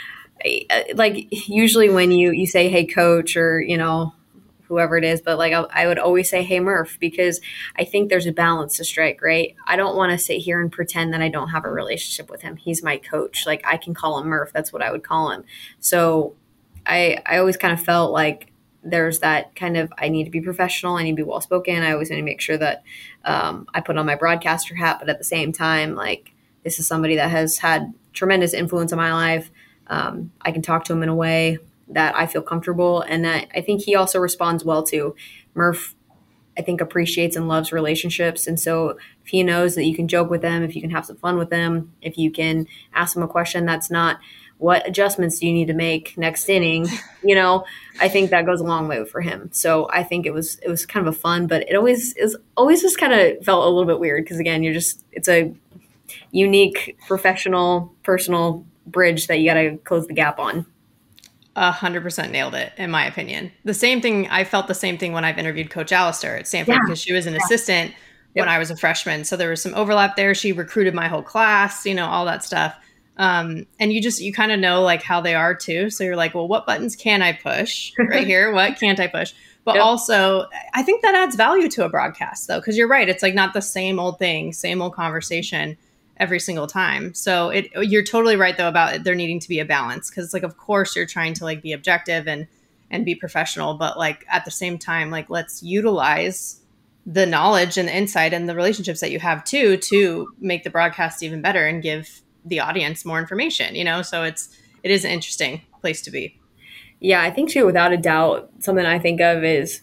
like usually when you, you say, hey, coach, or, you know, whoever it is, but like I, I would always say, hey, Murph, because I think there's a balance to strike, right? I don't want to sit here and pretend that I don't have a relationship with him. He's my coach. Like, I can call him Murph. That's what I would call him. So I, I always kind of felt like there's that kind of, I need to be professional. I need to be well-spoken. I always need to make sure that um, I put on my broadcaster hat, but at the same time, like, this is somebody that has had tremendous influence on my life. Um, I can talk to him in a way that I feel comfortable and that I think he also responds well to. Murph, I think, appreciates and loves relationships. And so if he knows that you can joke with them, if you can have some fun with them, if you can ask him a question that's not, what adjustments do you need to make next inning? You know, I think that goes a long way for him. So I think it was it was kind of a fun, but it always is always just kind of felt a little bit weird because, again, you're just it's a unique, professional, personal bridge that you got to close the gap on. A hundred percent nailed it, in my opinion. The same thing, I felt the same thing when I've interviewed Coach Alistair at Stanford, because yeah. she was an yeah. assistant yep. when I was a freshman. So there was some overlap there. She recruited my whole class, you know, all that stuff. Um, and you just, you kind of know like how they are too. So you're like, well, what buttons can I push right here? What can't I push? But yep. also I think that adds value to a broadcast though. Cause you're right. It's like not the same old thing, same old conversation every single time. So it, you're totally right though about there needing to be a balance. Cause like, of course you're trying to like be objective and, and be professional, but like at the same time, like let's utilize the knowledge and the insight and the relationships that you have too, to make the broadcast even better and give the audience more information, you know? So it's, it is an interesting place to be. Yeah. I think too, without a doubt, something I think of is,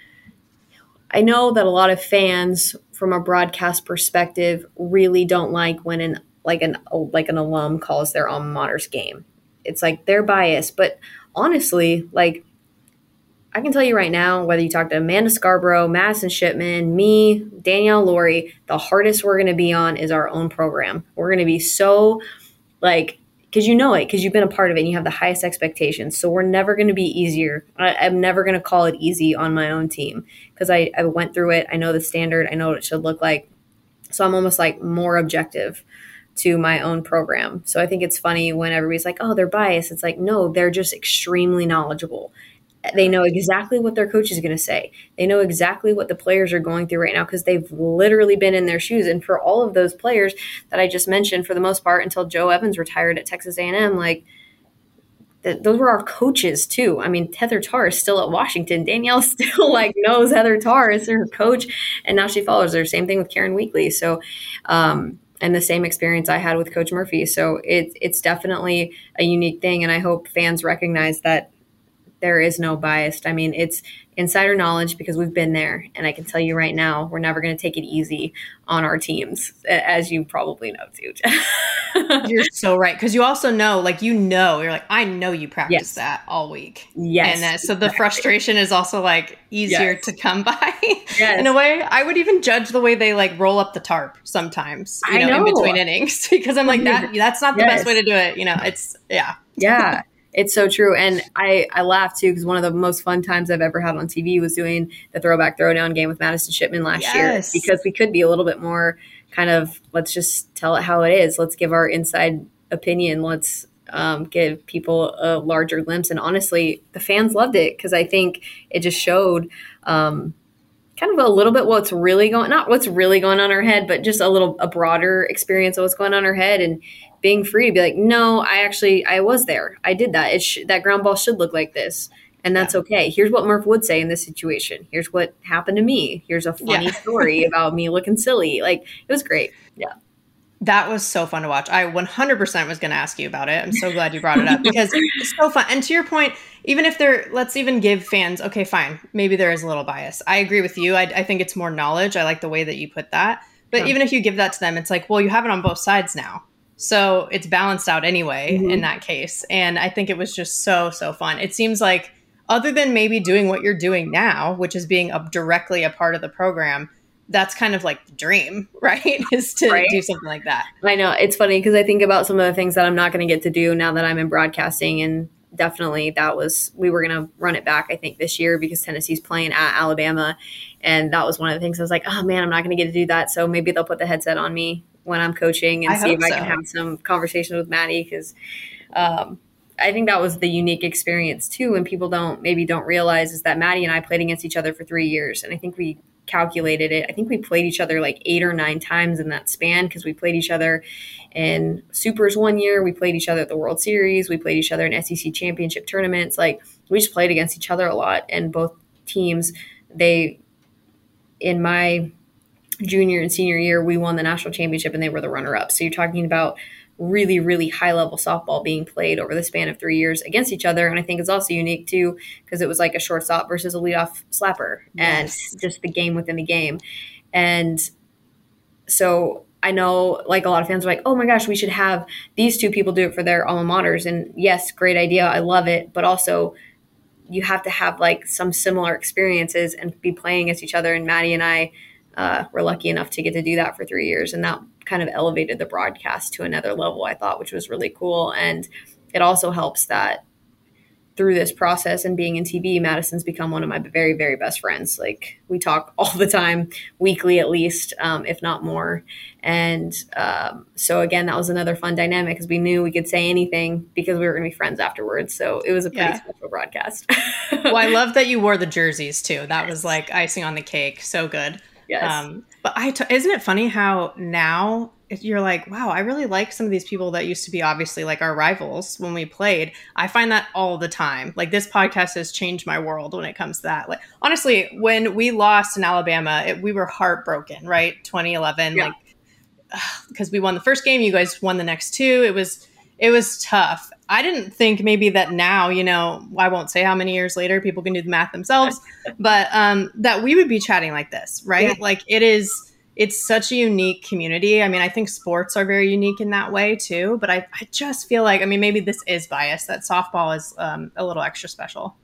I know that a lot of fans from a broadcast perspective really don't like when an, like an, like an alum calls their alma mater's game. It's like they're biased, but honestly, like I can tell you right now, whether you talk to Amanda Scarborough, Madison Shipman, me, Danielle Laurie, the hardest we're going to be on is our own program. We're going to be so like, because you know it, because you've been a part of it and you have the highest expectations. So we're never going to be easier. I, I'm never going to call it easy on my own team because I, I went through it. I know the standard. I know what it should look like. So I'm almost like more objective to my own program. So I think it's funny when everybody's like, oh, they're biased. It's like, no, they're just extremely knowledgeable. They know exactly what their coach is going to say. They know exactly what the players are going through right now because they've literally been in their shoes. And for all of those players that I just mentioned, for the most part, until Joe Evans retired at Texas A and M, like th- those were our coaches too. I mean, Heather Tarr is still at Washington. Danielle still like knows Heather Tarr is her coach, and now she follows her. Same thing with Karen Weekly. So, um, and the same experience I had with Coach Murphy. So it, it's definitely a unique thing, and I hope fans recognize that there is no bias. I mean, it's insider knowledge because we've been there. And I can tell you right now, we're never going to take it easy on our teams, as you probably know too. You're so right. Because you also know, like, you know, you're like, I know you practice yes. that all week. Yes. And uh, so the frustration is also like easier yes. to come by. Yes. In a way, I would even judge the way they like roll up the tarp sometimes, you know, know. in between innings, because I'm like, that that's not the yes. best way to do it. You know, it's, yeah. Yeah. It's so true. And I, I laugh too, because one of the most fun times I've ever had on T V was doing the throwback throwdown game with Madison Shipman last yes. year, because we could be a little bit more kind of, let's just tell it how it is. Let's give our inside opinion. Let's um, give people a larger glimpse. And honestly, the fans loved it because I think it just showed um, kind of a little bit what's really going, not what's really going on in our head, but just a little, a broader experience of what's going on in our head. And being free to be like, no, I actually, I was there. I did that. It sh- that ground ball should look like this. And that's yeah. okay. Here's what Murph would say in this situation. Here's what happened to me. Here's a funny yeah. story about me looking silly. Like, it was great. Yeah. That was so fun to watch. I one hundred percent was going to ask you about it. I'm so glad you brought it up because it's so fun. And to your point, even if they're, let's even give fans, okay, fine. Maybe there is a little bias. I agree with you. I, I think it's more knowledge. I like the way that you put that. But yeah. even if you give that to them, it's like, well, you have it on both sides now. So it's balanced out anyway mm-hmm. in that case. And I think it was just so, so fun. It seems like other than maybe doing what you're doing now, which is being a, directly a part of the program, that's kind of like the dream, right? Is to right? do something like that. I know. It's funny because I think about some of the things that I'm not going to get to do now that I'm in broadcasting. And definitely that was, we were going to run it back, I think, this year because Tennessee's playing at Alabama. And that was one of the things I was like, oh man, I'm not going to get to do that. So maybe they'll put the headset on me when I'm coaching and I see if I so. can have some conversation with Maddie. Cause um, I think that was the unique experience too. And people don't, maybe don't realize is that Maddie and I played against each other for three years. And I think we calculated it. I think we played each other like eight or nine times in that span. Cause we played each other in Supers one year. We played each other at the World Series. We played each other in S E C championship tournaments. Like we just played against each other a lot. And both teams, they, in my junior and senior year, we won the national championship and they were the runner up. So you're talking about really, really high level softball being played over the span of three years against each other. And I think it's also unique too, because it was like a shortstop versus a leadoff slapper yes. and just the game within the game. And so I know like a lot of fans are like, oh my gosh, we should have these two people do it for their alma maters. And yes, great idea. I love it. But also you have to have like some similar experiences and be playing against each other. And Maddie and I uh, were lucky enough to get to do that for three years. And that kind of elevated the broadcast to another level, I thought, which was really cool. And it also helps that through this process and being in T V, Madison's become one of my very, very best friends. Like we talk all the time, weekly at least, um, if not more. And um, so again, that was another fun dynamic because we knew we could say anything because we were going to be friends afterwards. So it was a pretty yeah. special broadcast. Well, I love that you wore the jerseys too. That was like icing on the cake. So good. Yes. Um, but I t- isn't it funny how now you're like, wow, I really like some of these people that used to be obviously like our rivals when we played. I find that all the time. Like this podcast has changed my world when it comes to that. Like honestly, when we lost in Alabama, it, we were heartbroken, right? twenty eleven, yeah. like because we won the first game, you guys won the next two. It was it was tough. I didn't think maybe that now, you know, I won't say how many years later, people can do the math themselves, but um, that we would be chatting like this, right? Yeah. Like it is, it's such a unique community. I mean, I think sports are very unique in that way too, but I, I just feel like, I mean, maybe this is biased that softball is um, a little extra special.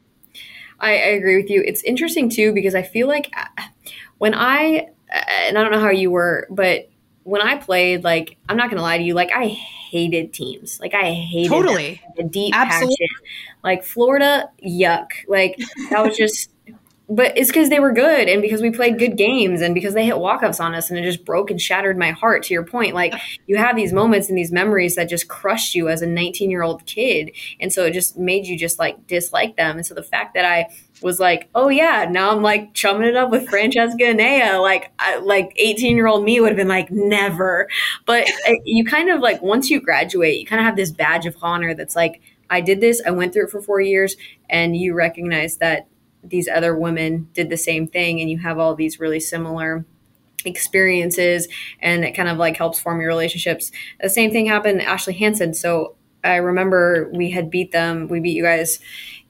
I, I agree with you. It's interesting too, because I feel like when I, and I don't know how you were, but when I played, like, I'm not going to lie to you, like I hated teams. Like I hated totally them. The deep Absolutely. passion. Like Florida, yuck. Like that was just, but it's because they were good and because we played good games and because they hit walk-ups on us and it just broke and shattered my heart, to your point. Like you have these moments and these memories that just crushed you as a nineteen-year-old kid. And so it just made you just like dislike them. And so the fact that I was like, oh yeah, now I'm like chumming it up with Francesca Anea. Like, I, like eighteen-year-old me would have been like, never. But you kind of like, once you graduate, you kind of have this badge of honor that's like, I did this, I went through it for four years, and you recognize that these other women did the same thing, and you have all these really similar experiences, and it kind of like helps form your relationships. The same thing happened to Ashley Hansen. So I remember we had beat them. We beat you guys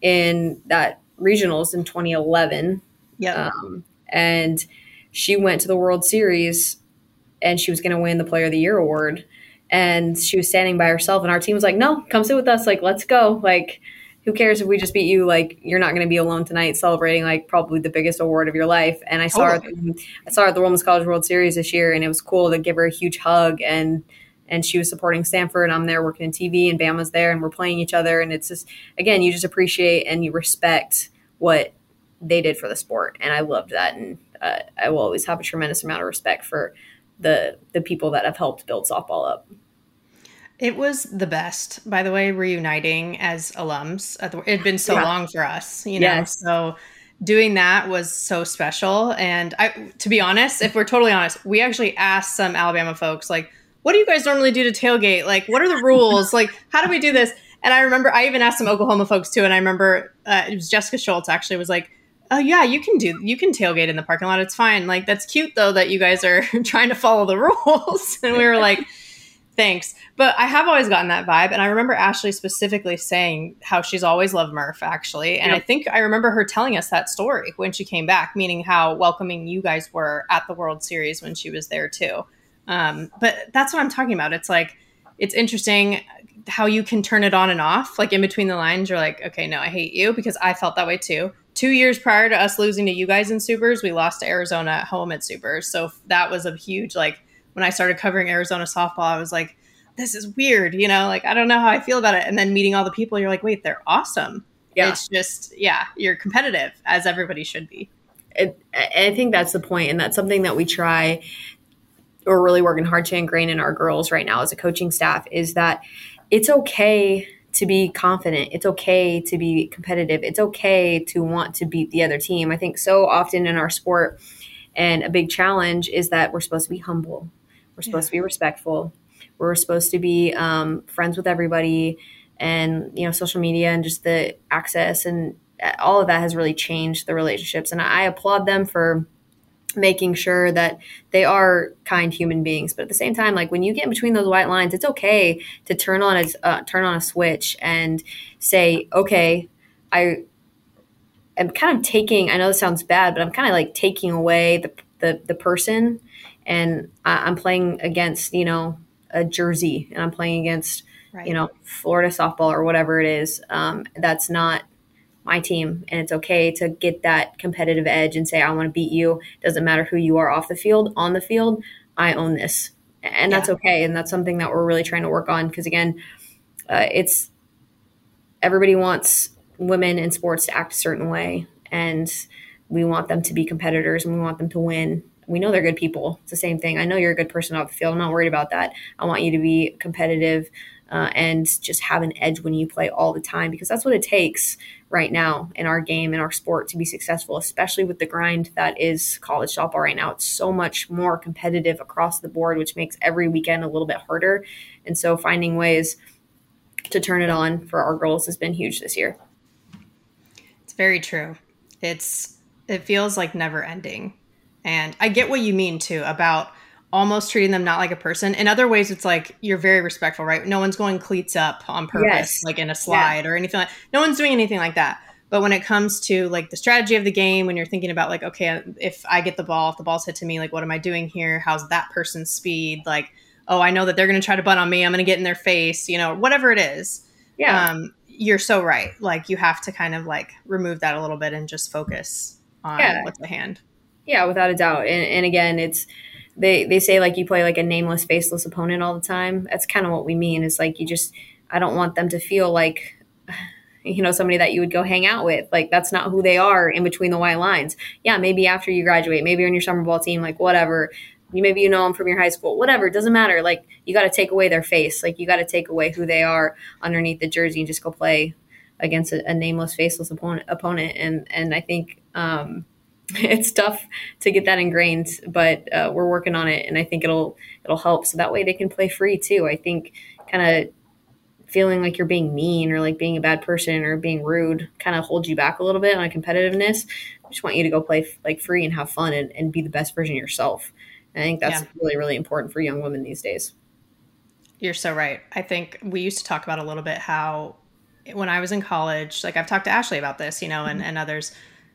in that regionals in twenty eleven. Yeah. Um, and she went to the World Series and she was going to win the Player of the Year award. And she was standing by herself and our team was like, no, come sit with us. Like, let's go. Like, who cares if we just beat you? Like, you're not going to be alone tonight celebrating like probably the biggest award of your life. And I saw totally. her, I saw her at the Women's College World Series this year, and it was cool to give her a huge hug. And, and she was supporting Stanford. I'm there working in T V, and Bama's there, and we're playing each other. And it's just, again, you just appreciate and you respect what they did for the sport. And I loved that. And uh, I will always have a tremendous amount of respect for the, the people that have helped build softball up. It was the best, by the way, reuniting as alums. It had been so yeah. long for us, you know, yes. so doing that was so special. And I, to be honest, if we're totally honest, we actually asked some Alabama folks, like, what do you guys normally do to tailgate? Like, what are the rules? Like, how do we do this? And I remember I even asked some Oklahoma folks too. And I remember uh, it was Jessica Schultz actually was like, oh yeah, you can do, you can tailgate in the parking lot. It's fine. Like, that's cute though, that you guys are trying to follow the rules. And we were like, thanks. But I have always gotten that vibe. And I remember Ashley specifically saying how she's always loved Murph, actually. And yep. I think I remember her telling us that story when she came back, meaning how welcoming you guys were at the World Series when she was there too. Um, but that's what I'm talking about. It's like, it's interesting how you can turn it on and off. Like in between the lines, you're like, okay, no, I hate you, because I felt that way too. Two years prior to us losing to you guys in Supers, we lost to Arizona at home at Supers. So that was a huge, like, when I started covering Arizona softball, I was like, this is weird, you know, like, I don't know how I feel about it. And then meeting all the people, you're like, wait, they're awesome. Yeah. It's just, yeah, you're competitive, as everybody should be. It, I think that's the point. And that's something that we try, or really working hard to ingrain in our girls right now as a coaching staff, is that it's okay to be confident. It's okay to be competitive. It's okay to want to beat the other team. I think so often in our sport, and a big challenge is that we're supposed to be humble. We're supposed yeah. to be respectful. We're supposed to be um, friends with everybody, and, you know, social media and just the access and all of that has really changed the relationships. And I applaud them for making sure that they are kind human beings. But at the same time, like when you get in between those white lines, it's okay to turn on a uh, turn on a switch and say, okay, I am kind of taking, I know this sounds bad, but I'm kind of like taking away the the, the person, and I, I'm playing against, you know, a Jersey, and I'm playing against, right. you know, Florida softball or whatever it is. Um, that's not my team, and it's okay to get that competitive edge and say, I want to beat you. Doesn't matter who you are off the field, on the field, I own this. And that's yeah. okay. And that's something that we're really trying to work on. Because again, uh, it's everybody wants women in sports to act a certain way, and we want them to be competitors, and we want them to win. We know they're good people. It's the same thing. I know you're a good person off the field. I'm not worried about that. I want you to be competitive uh, and just have an edge when you play all the time, because that's what it takes right now in our game, in our sport, to be successful, especially with the grind that is college softball right now. It's so much more competitive across the board, which makes every weekend a little bit harder. And so finding ways to turn it on for our girls has been huge this year. It's very true. It's, it feels like never ending. And I get what you mean too about almost treating them not like a person. In other ways, it's like you're very respectful, right? No one's going cleats up on purpose, yes. like in a slide yeah. or anything like no one's doing anything like that. But when it comes to like the strategy of the game, when you're thinking about like, okay, if I get the ball, if the ball's hit to me, like, what am I doing here? How's that person's speed? Like, oh, I know that they're going to try to butt on me. I'm going to get in their face, you know, whatever it is. Yeah. Um, you're so right. Like you have to kind of like remove that a little bit and just focus on yeah. what's at hand. Yeah, without a doubt. And, and again, it's, They they say like you play like a nameless, faceless opponent all the time. That's kind of what we mean. Is like you just, I don't want them to feel like, you know, somebody that you would go hang out with. Like that's not who they are in between the white lines. Yeah, maybe after you graduate, maybe you're on your summer ball team, like whatever. You maybe you know them from your high school, whatever. It doesn't matter. Like you got to take away their face. Like you got to take away who they are underneath the jersey and just go play against a, a nameless, faceless opponent. Opponent. And and I think. Um, It's tough to get that ingrained, but uh, we're working on it, and I think it'll it'll help. So that way they can play free too. I think kind of feeling like you're being mean or like being a bad person or being rude kind of holds you back a little bit on a competitiveness. I just want you to go play like free and have fun and, and be the best version of yourself. And I think that's yeah. really, really important for young women these days. You're so right. I think we used to talk about a little bit how when I was in college, like I've talked to Ashley about this, you know, and, and others,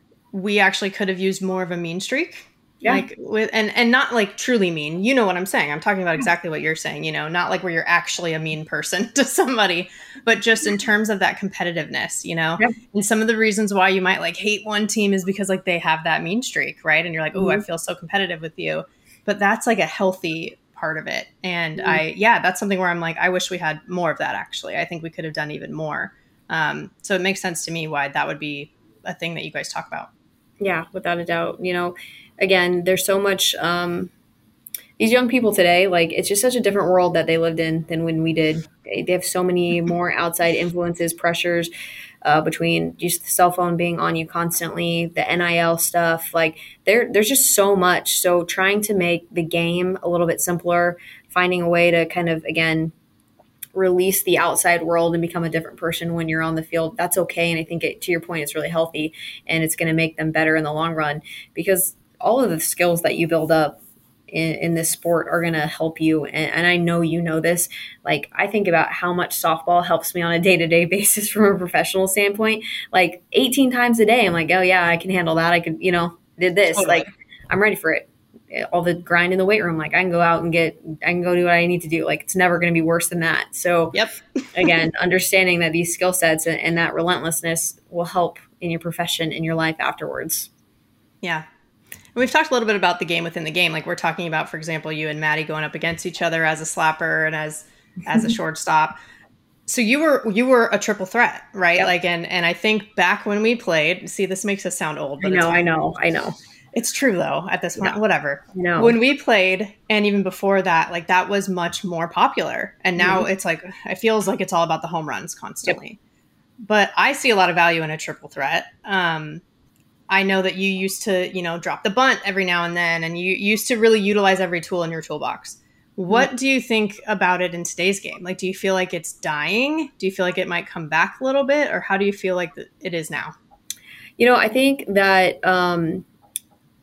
we actually could have used more of a mean streak. Yeah. Like with, and, and not like truly mean, you know what I'm saying? I'm talking about exactly what you're saying, you know, not like where you're actually a mean person to somebody, but just in terms of that competitiveness, you know, yeah. and some of the reasons why you might like hate one team is because like they have that mean streak, right? And you're like, oh, mm-hmm. I feel so competitive with you, but that's like a healthy part of it. And mm-hmm. I, yeah, that's something where I'm like, I wish we had more of that. Actually, I think we could have done even more. Um, so it makes sense to me why that would be a thing that you guys talk about. Yeah, without a doubt. You know, again, there's so much, um, these young people today, like it's just such a different world that they lived in than when we did. They, they have so many more outside influences, pressures uh, between just the cell phone being on you constantly, the N I L stuff, like there, there's just so much. So trying to make the game a little bit simpler, finding a way to kind of, again, release the outside world and become a different person when you're on the field, that's okay. And I think it, to your point, it's really healthy and it's going to make them better in the long run, because all of the skills that you build up in, in this sport are going to help you. And, and I know, you know, this, like I think about how much softball helps me on a day-to-day basis from a professional standpoint, like eighteen times a day. I'm like, oh yeah, I can handle that. I could, you know, did this, totally. Like I'm ready for it. All the grind in the weight room, like I can go out and get, I can go do what I need to do. Like it's never going to be worse than that. So yep. Again, understanding that these skill sets and, and that relentlessness will help in your profession, in your life afterwards. Yeah. And we've talked a little bit about the game within the game. Like we're talking about, for example, you and Maddie going up against each other as a slapper and as, as a shortstop. So you were, you were a triple threat, right? Yep. Like, and, and I think back when we played, see, this makes us sound old, but I know, it's I know, I know. It's true though, at this point, yeah. whatever. No. When we played, and even before that, like that was much more popular. And now mm-hmm. it's like, it feels like it's all about the home runs constantly. Yep. But I see a lot of value in a triple threat. Um, I know that you used to, you know, drop the bunt every now and then, and you used to really utilize every tool in your toolbox. What mm-hmm. do you think about it in today's game? Like, do you feel like it's dying? Do you feel like it might come back a little bit? Or how do you feel like it is now? You know, I think that, um,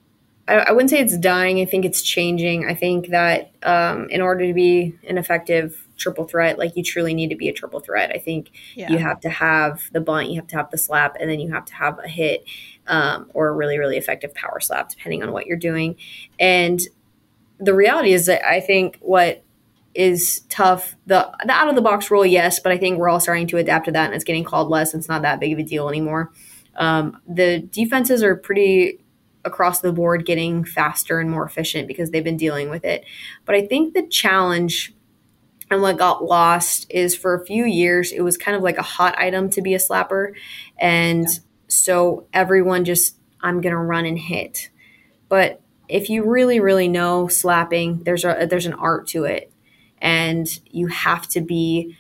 I, I wouldn't say it's dying. I think it's changing. I think that um, in order to be an effective triple threat, like you truly need to be a triple threat. I think yeah. you have to have the bunt, you have to have the slap, and then you have to have a hit um, or a really, really effective power slap, depending on what you're doing. And the reality is that I think what is tough, the, the out of the box rule, yes, but I think we're all starting to adapt to that, and it's getting called less. It's not that big of a deal anymore. Um, the defenses are pretty across the board getting faster and more efficient because they've been dealing with it. But I think the challenge and what got lost is for a few years, it was kind of like a hot item to be a slapper. And yeah. so everyone just, I'm going to run and hit. But if you really, really know slapping, there's a, there's an art to it. And you have to be,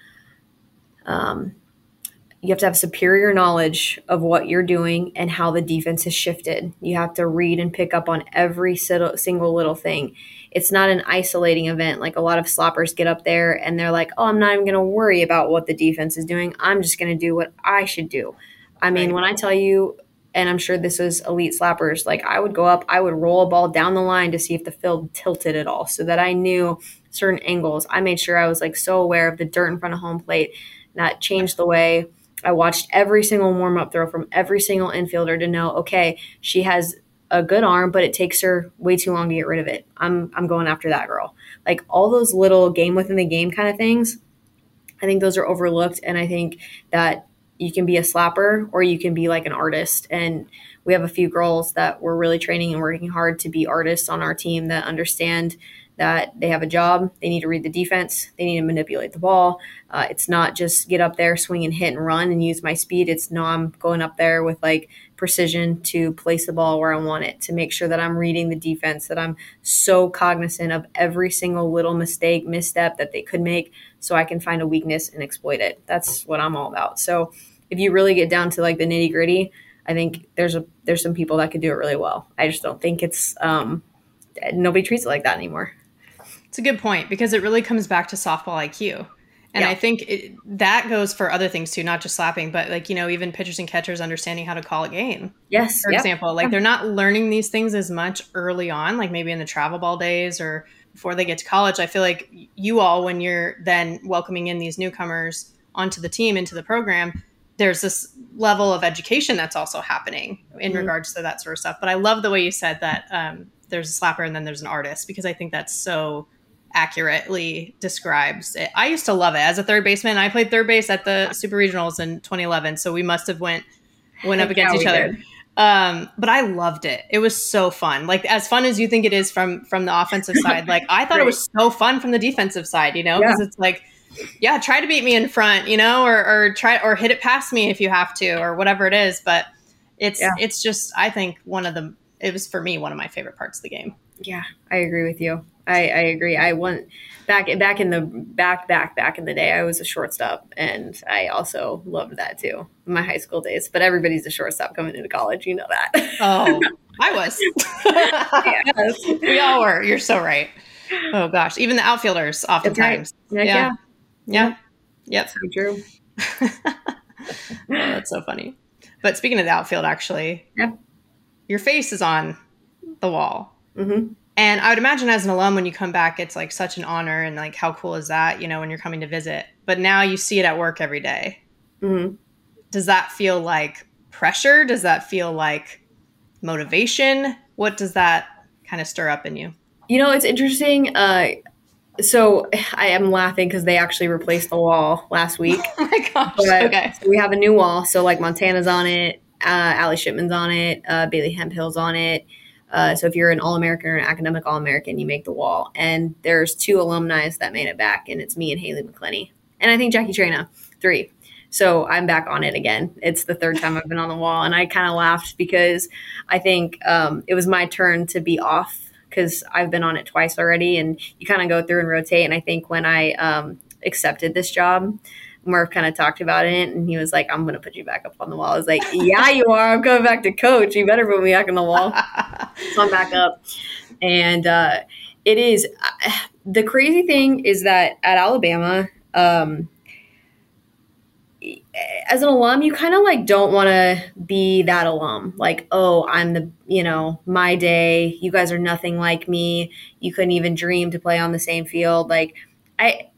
um, you have to have superior knowledge of what you're doing and how the defense has shifted. You have to read and pick up on every single little thing. It's not an isolating event. Like a lot of slappers get up there and they're like, oh, I'm not even going to worry about what the defense is doing. I'm just going to do what I should do. I mean, right. when I tell you, and I'm sure this was elite slappers, like I would go up, I would roll a ball down the line to see if the field tilted at all so that I knew certain angles. I made sure I was like so aware of the dirt in front of home plate. That changed the way I watched every single warm-up throw from every single infielder to know, okay, she has a good arm, but it takes her way too long to get rid of it. I'm I'm going after that girl. Like all those little game within the game kind of things, I think those are overlooked. And I think that you can be a slapper or you can be like an artist. And we have a few girls that we're really training and working hard to be artists on our team that understand that they have a job. They need to read the defense. They need to manipulate the ball. Uh, it's not just get up there, swing and hit and run and use my speed. It's no, I'm going up there with like precision to place the ball where I want it, to make sure that I'm reading the defense, that I'm so cognizant of every single little mistake, misstep that they could make so I can find a weakness and exploit it. That's what I'm all about. So if you really get down to like the nitty gritty, I think there's a there's some people that could do it really well. I just don't think it's um, nobody treats it like that anymore. It's a good point because it really comes back to softball I Q. And yeah. I think it, that goes for other things too, not just slapping, but like, you know, even pitchers and catchers understanding how to call a game. Yes. For yep. example, like yeah. they're not learning these things as much early on, like maybe in the travel ball days or before they get to college. I feel like you all, when you're then welcoming in these newcomers onto the team, into the program, there's this level of education that's also happening in mm-hmm. regards to that sort of stuff. But I love the way you said that um, there's a slapper and then there's an artist, because I think that's so accurately describes it. I used to love it as a third baseman. I played third base at the Super Regionals in twenty eleven, so we must have went went up against each other. Um, but I loved it. It was so fun. Like as fun as you think it is from from the offensive side. Like I thought right. it was so fun from the defensive side. You know, because yeah. it's like, yeah, try to beat me in front. You know, or or try or hit it past me if you have to, or whatever it is. But it's yeah. it's just I think one of the it was for me one of my favorite parts of the game. Yeah, I agree with you. I, I agree. I went back back in the back back back in the day. I was a shortstop, and I also loved that too in my high school days. But everybody's a shortstop coming into college. You know that. Oh, I was. Yes. We all were. You're so right. Oh gosh, even the outfielders oftentimes. Right. Yeah. Yeah. Yeah. Yep. So true. Oh, that's so funny. But speaking of the outfield, actually, yep. your face is on the wall. Mm-hmm. And I would imagine as an alum, when you come back, it's like such an honor. And like, how cool is that, you know, when you're coming to visit? But now you see it at work every day. Mm-hmm. Does that feel like pressure? Does that feel like motivation? What does that kind of stir up in you? You know, it's interesting. Uh, so I am laughing because they actually replaced the wall last week. Oh my gosh. But okay. We have a new wall. So like Montana's on it. Uh, Allie Shipman's on it. Uh, Bailey Hemphill's on it. Uh, so if you're an All-American or an academic All-American, you make the wall. And there's two alumni that made it back, and it's me and Haley McClenny. And I think Jackie Trena, three. So I'm back on it again. It's the third time I've been on the wall. And I kind of laughed because I think um, it was my turn to be off because I've been on it twice already. And you kind of go through and rotate. And I think when I um, accepted this job, Murph kind of talked about it, and he was like, I'm going to put you back up on the wall. I was like, yeah, you are. I'm going back to coach. You better put me back on the wall. So I'm back up. And uh, it is uh, – the crazy thing is that at Alabama, um, as an alum, you kind of like don't want to be that alum. Like, oh, I'm the, you know, my day. You guys are nothing like me. You couldn't even dream to play on the same field. Like, I,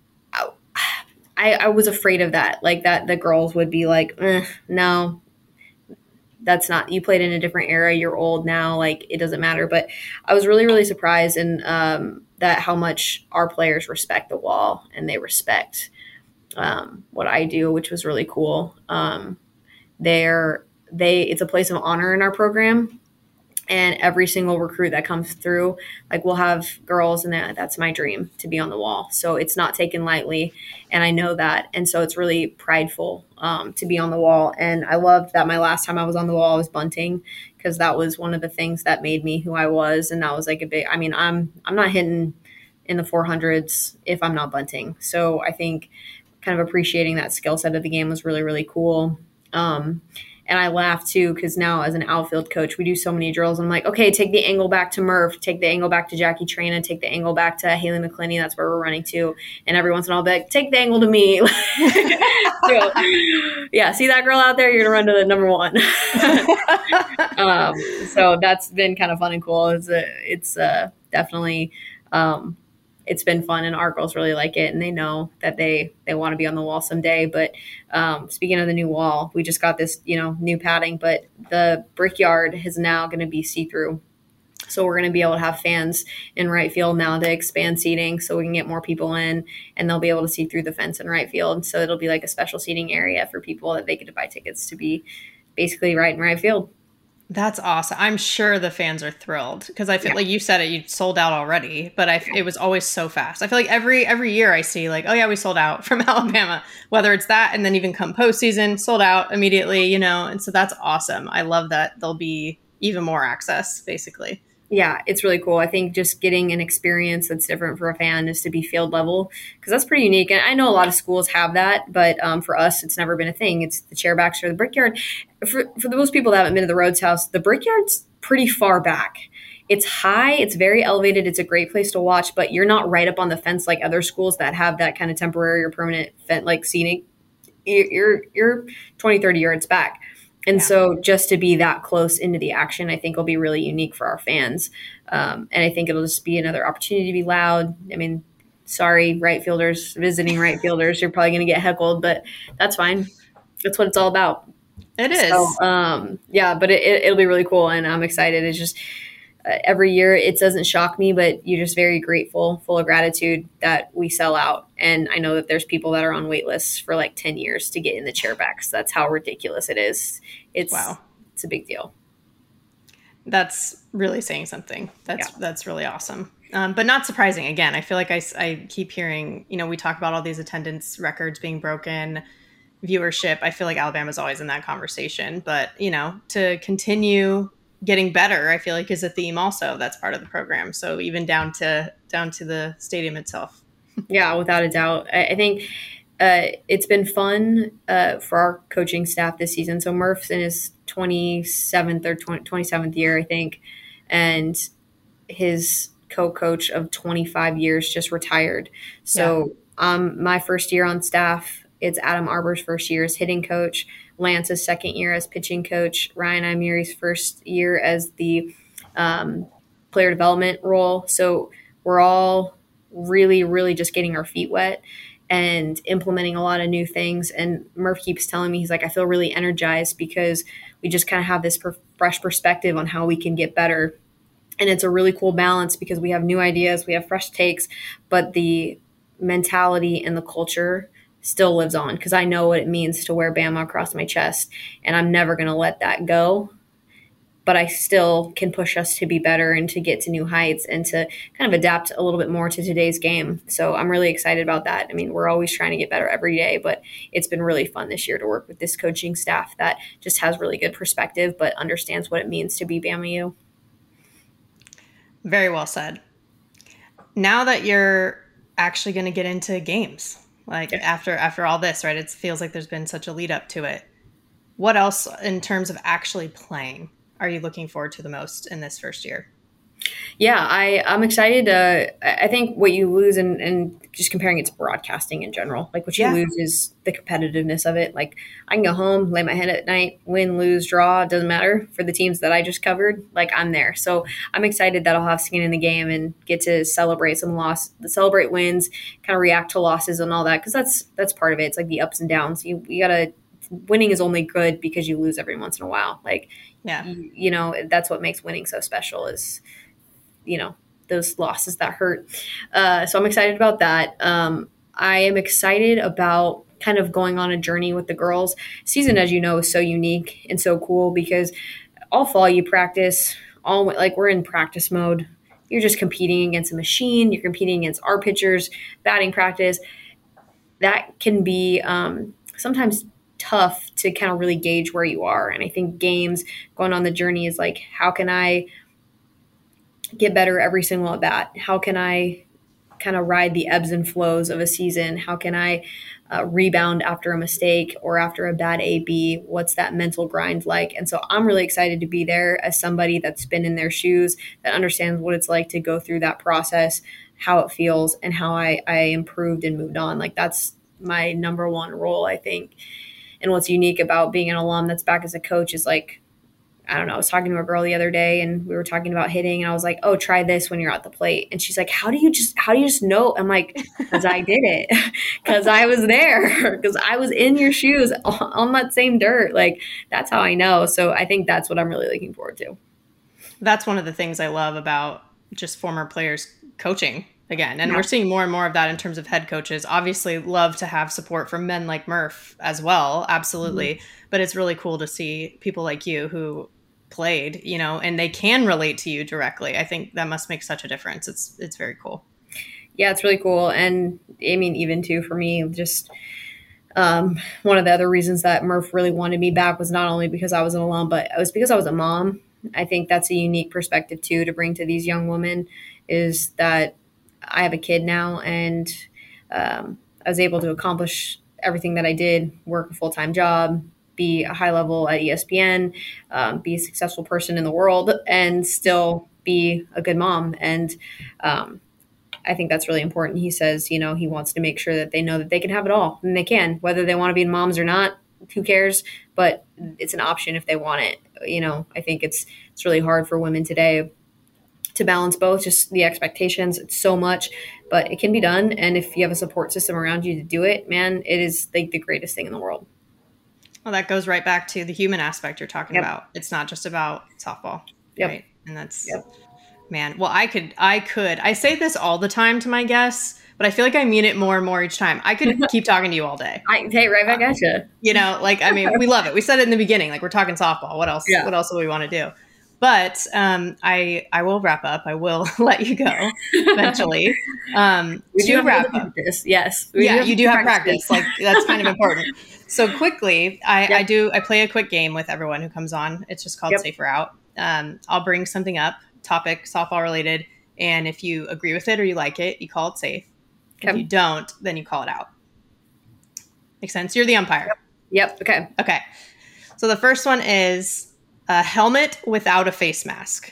I, I was afraid of that. Like that, the girls would be like, eh, no, that's not, you played in a different era. You're old now. Like, it doesn't matter. But I was really, really surprised in um, that how much our players respect the wall and they respect um, what I do, which was really cool. Um, they're, they, it's a place of honor in our program. And every single recruit that comes through, like we'll have girls and that, that's my dream to be on the wall. So it's not taken lightly. And I know that. And so it's really prideful um, to be on the wall. And I loved that my last time I was on the wall, I was bunting, because that was one of the things that made me who I was. And that was like a big, I mean, I'm, I'm not hitting in the four hundreds if I'm not bunting. So I think kind of appreciating that skill set of the game was really, really cool. Um, And I laugh too, because now as an outfield coach, we do so many drills. I'm like, okay, take the angle back to Murph, take the angle back to Jackie Trina, take the angle back to Haley McClinney. That's where we're running to. And every once in a while, I'll be like, take the angle to me. So, yeah, see that girl out there? You're going to run to the number one. um, so that's been kind of fun and cool. It's, a, it's uh, definitely um, – it's been fun, and our girls really like it, and they know that they, they want to be on the wall someday. But um, speaking of the new wall, we just got this, you know, new padding, but the Brickyard is now going to be see-through. So we're going to be able to have fans in right field now to expand seating so we can get more people in, and they'll be able to see through the fence in right field. So it'll be like a special seating area for people that they get to buy tickets to be basically right in right field. That's awesome. I'm sure the fans are thrilled because I feel yeah. like you said it, you sold out already, but I, it was always so fast. I feel like every every year I see like, oh yeah, we sold out from Alabama, whether it's that and then even come postseason, sold out immediately, you know, and so that's awesome. I love that there'll be even more access, basically. Yeah, it's really cool. I think just getting an experience that's different for a fan is to be field level, because that's pretty unique. And I know a lot of schools have that, but um, for us, it's never been a thing. It's the chairbacks or the Brickyard. For, for those people that haven't been to the Rhodes House, the Brickyard's pretty far back. It's high. It's very elevated. It's a great place to watch, but you're not right up on the fence like other schools that have that kind of temporary or permanent fence, like seating. You're, you're twenty, thirty yards back. And yeah. so just to be that close into the action, I think will be really unique for our fans. Um, and I think it'll just be another opportunity to be loud. I mean, sorry, right fielders, visiting right fielders, you're probably going to get heckled, but that's fine. That's what it's all about. It is. So, um, yeah, but it, it, it'll be really cool. And I'm excited. It's just uh, every year it doesn't shock me, but you're just very grateful, full of gratitude that we sell out. And I know that there's people that are on wait lists for like ten years to get in the chairbacks. That's how ridiculous it is. It's wow. It's a big deal. That's really saying something. That's, yeah. that's really awesome. Um, but not surprising. Again, I feel like I, I keep hearing, you know, we talk about all these attendance records being broken, viewership. I feel like Alabama's always in that conversation, but you know, to continue getting better, I feel like is a theme also that's part of the program. So even down to, down to the stadium itself. Yeah, without a doubt. I, I think uh, it's been fun uh, for our coaching staff this season. So Murph's in his twenty-seventh or twenty-seventh year, I think. And his co-coach of twenty-five years just retired. So yeah. um, my first year on staff, it's Adam Arbor's first year as hitting coach, Lance's second year as pitching coach, Ryan Imuri's first year as the um, player development role. So we're all really, really just getting our feet wet and implementing a lot of new things. And Murph keeps telling me, he's like, I feel really energized because we just kind of have this per- fresh perspective on how we can get better. And it's a really cool balance because we have new ideas, we have fresh takes, but the mentality and the culture still lives on because I know what it means to wear Bama across my chest, and I'm never going to let that go. But I still can push us to be better and to get to new heights and to kind of adapt a little bit more to today's game. So I'm really excited about that. I mean, we're always trying to get better every day, but it's been really fun this year to work with this coaching staff that just has really good perspective, but understands what it means to be Bama U. Very well said. Now that you're actually going to get into games, like yeah. after after all this, right? It feels like there's been such a lead up to it. What else in terms of actually playing are you looking forward to the most in this first year? Yeah, I, I'm excited. Uh, I think what you lose in, in just comparing it to broadcasting in general. Like what you Yeah. lose is the competitiveness of it. Like I can go home, lay my head at night, win, lose, draw, it doesn't matter for the teams that I just covered. Like I'm there. So I'm excited that I'll have skin in the game and get to celebrate some loss, celebrate wins, kind of react to losses and all that. Cause that's, that's part of it. It's like the ups and downs. You, you gotta, winning is only good because you lose every once in a while. Like, Yeah. you, you know, that's what makes winning so special is, you know, those losses that hurt. Uh, so I'm excited about that. Um, I am excited about kind of going on a journey with the girls. Season, as you know, is so unique and so cool because all fall you practice, all like we're in practice mode. You're just competing against a machine. You're competing against our pitchers, batting practice. That can be um, sometimes tough to kind of really gauge where you are. And I think games going on the journey is like, how can I get better every single at bat? How can I kind of ride the ebbs and flows of a season? How can I uh, rebound after a mistake or after a bad A B? What's that mental grind like? And so I'm really excited to be there as somebody that's been in their shoes, that understands what it's like to go through that process, how it feels, and how I, I improved and moved on. Like that's my number one role, I think. And what's unique about being an alum that's back as a coach is like, I don't know, I was talking to a girl the other day and we were talking about hitting and I was like, oh, try this when you're at the plate. And she's like, how do you just, how do you just know? I'm like, because I did it, because I was there, because I was in your shoes on that same dirt. Like, that's how I know. So I think that's what I'm really looking forward to. That's one of the things I love about just former players coaching again. And Yeah. we're seeing more and more of that in terms of head coaches. Obviously love to have support from men like Murph as well. Absolutely. Mm-hmm. But it's really cool to see people like you who played, you know, and they can relate to you directly. I think that must make such a difference. It's, it's very cool. Yeah, it's really cool. And I mean, even too, for me, just um, one of the other reasons that Murph really wanted me back was not only because I was an alum, but it was because I was a mom. I think that's a unique perspective too, to bring to these young women, is that I have a kid now and um, I was able to accomplish everything that I did, work a full-time job, be a high level at E S P N, um, be a successful person in the world, and still be a good mom. And um, I think that's really important. He says, you know, he wants to make sure that they know that they can have it all, and they can, whether they want to be moms or not, who cares? But it's an option if they want it. You know, I think it's it's really hard for women today to balance both, just the expectations. It's so much, but it can be done. And if you have a support system around you to do it, man, it is like the greatest thing in the world. Well, that goes right back to the human aspect you're talking Yep. about. It's not just about softball. Yep. Right. And that's, Yep. man, well, I could, I could, I say this all the time to my guests, but I feel like I mean it more and more each time. I could keep talking to you all day. I hey, right back at you. You know, like, I mean, we love it. We said it in the beginning, like we're talking softball. What else, Yeah. what else do we want to do? But um, I, I will wrap up. I will let you go eventually. Um, We do to have wrap to up. practice. Yes. We Yeah, you do have practice. Like that's kind of important. So quickly, I, Yep. I do. I play a quick game with everyone who comes on. It's just called Yep. Safer Out. Um, I'll bring something up, topic softball related, and if you agree with it or you like it, you call it safe. If Okay. you don't, then you call it out. Makes sense. You're the umpire. Yep. Okay. Okay. So the first one is a helmet without a face mask.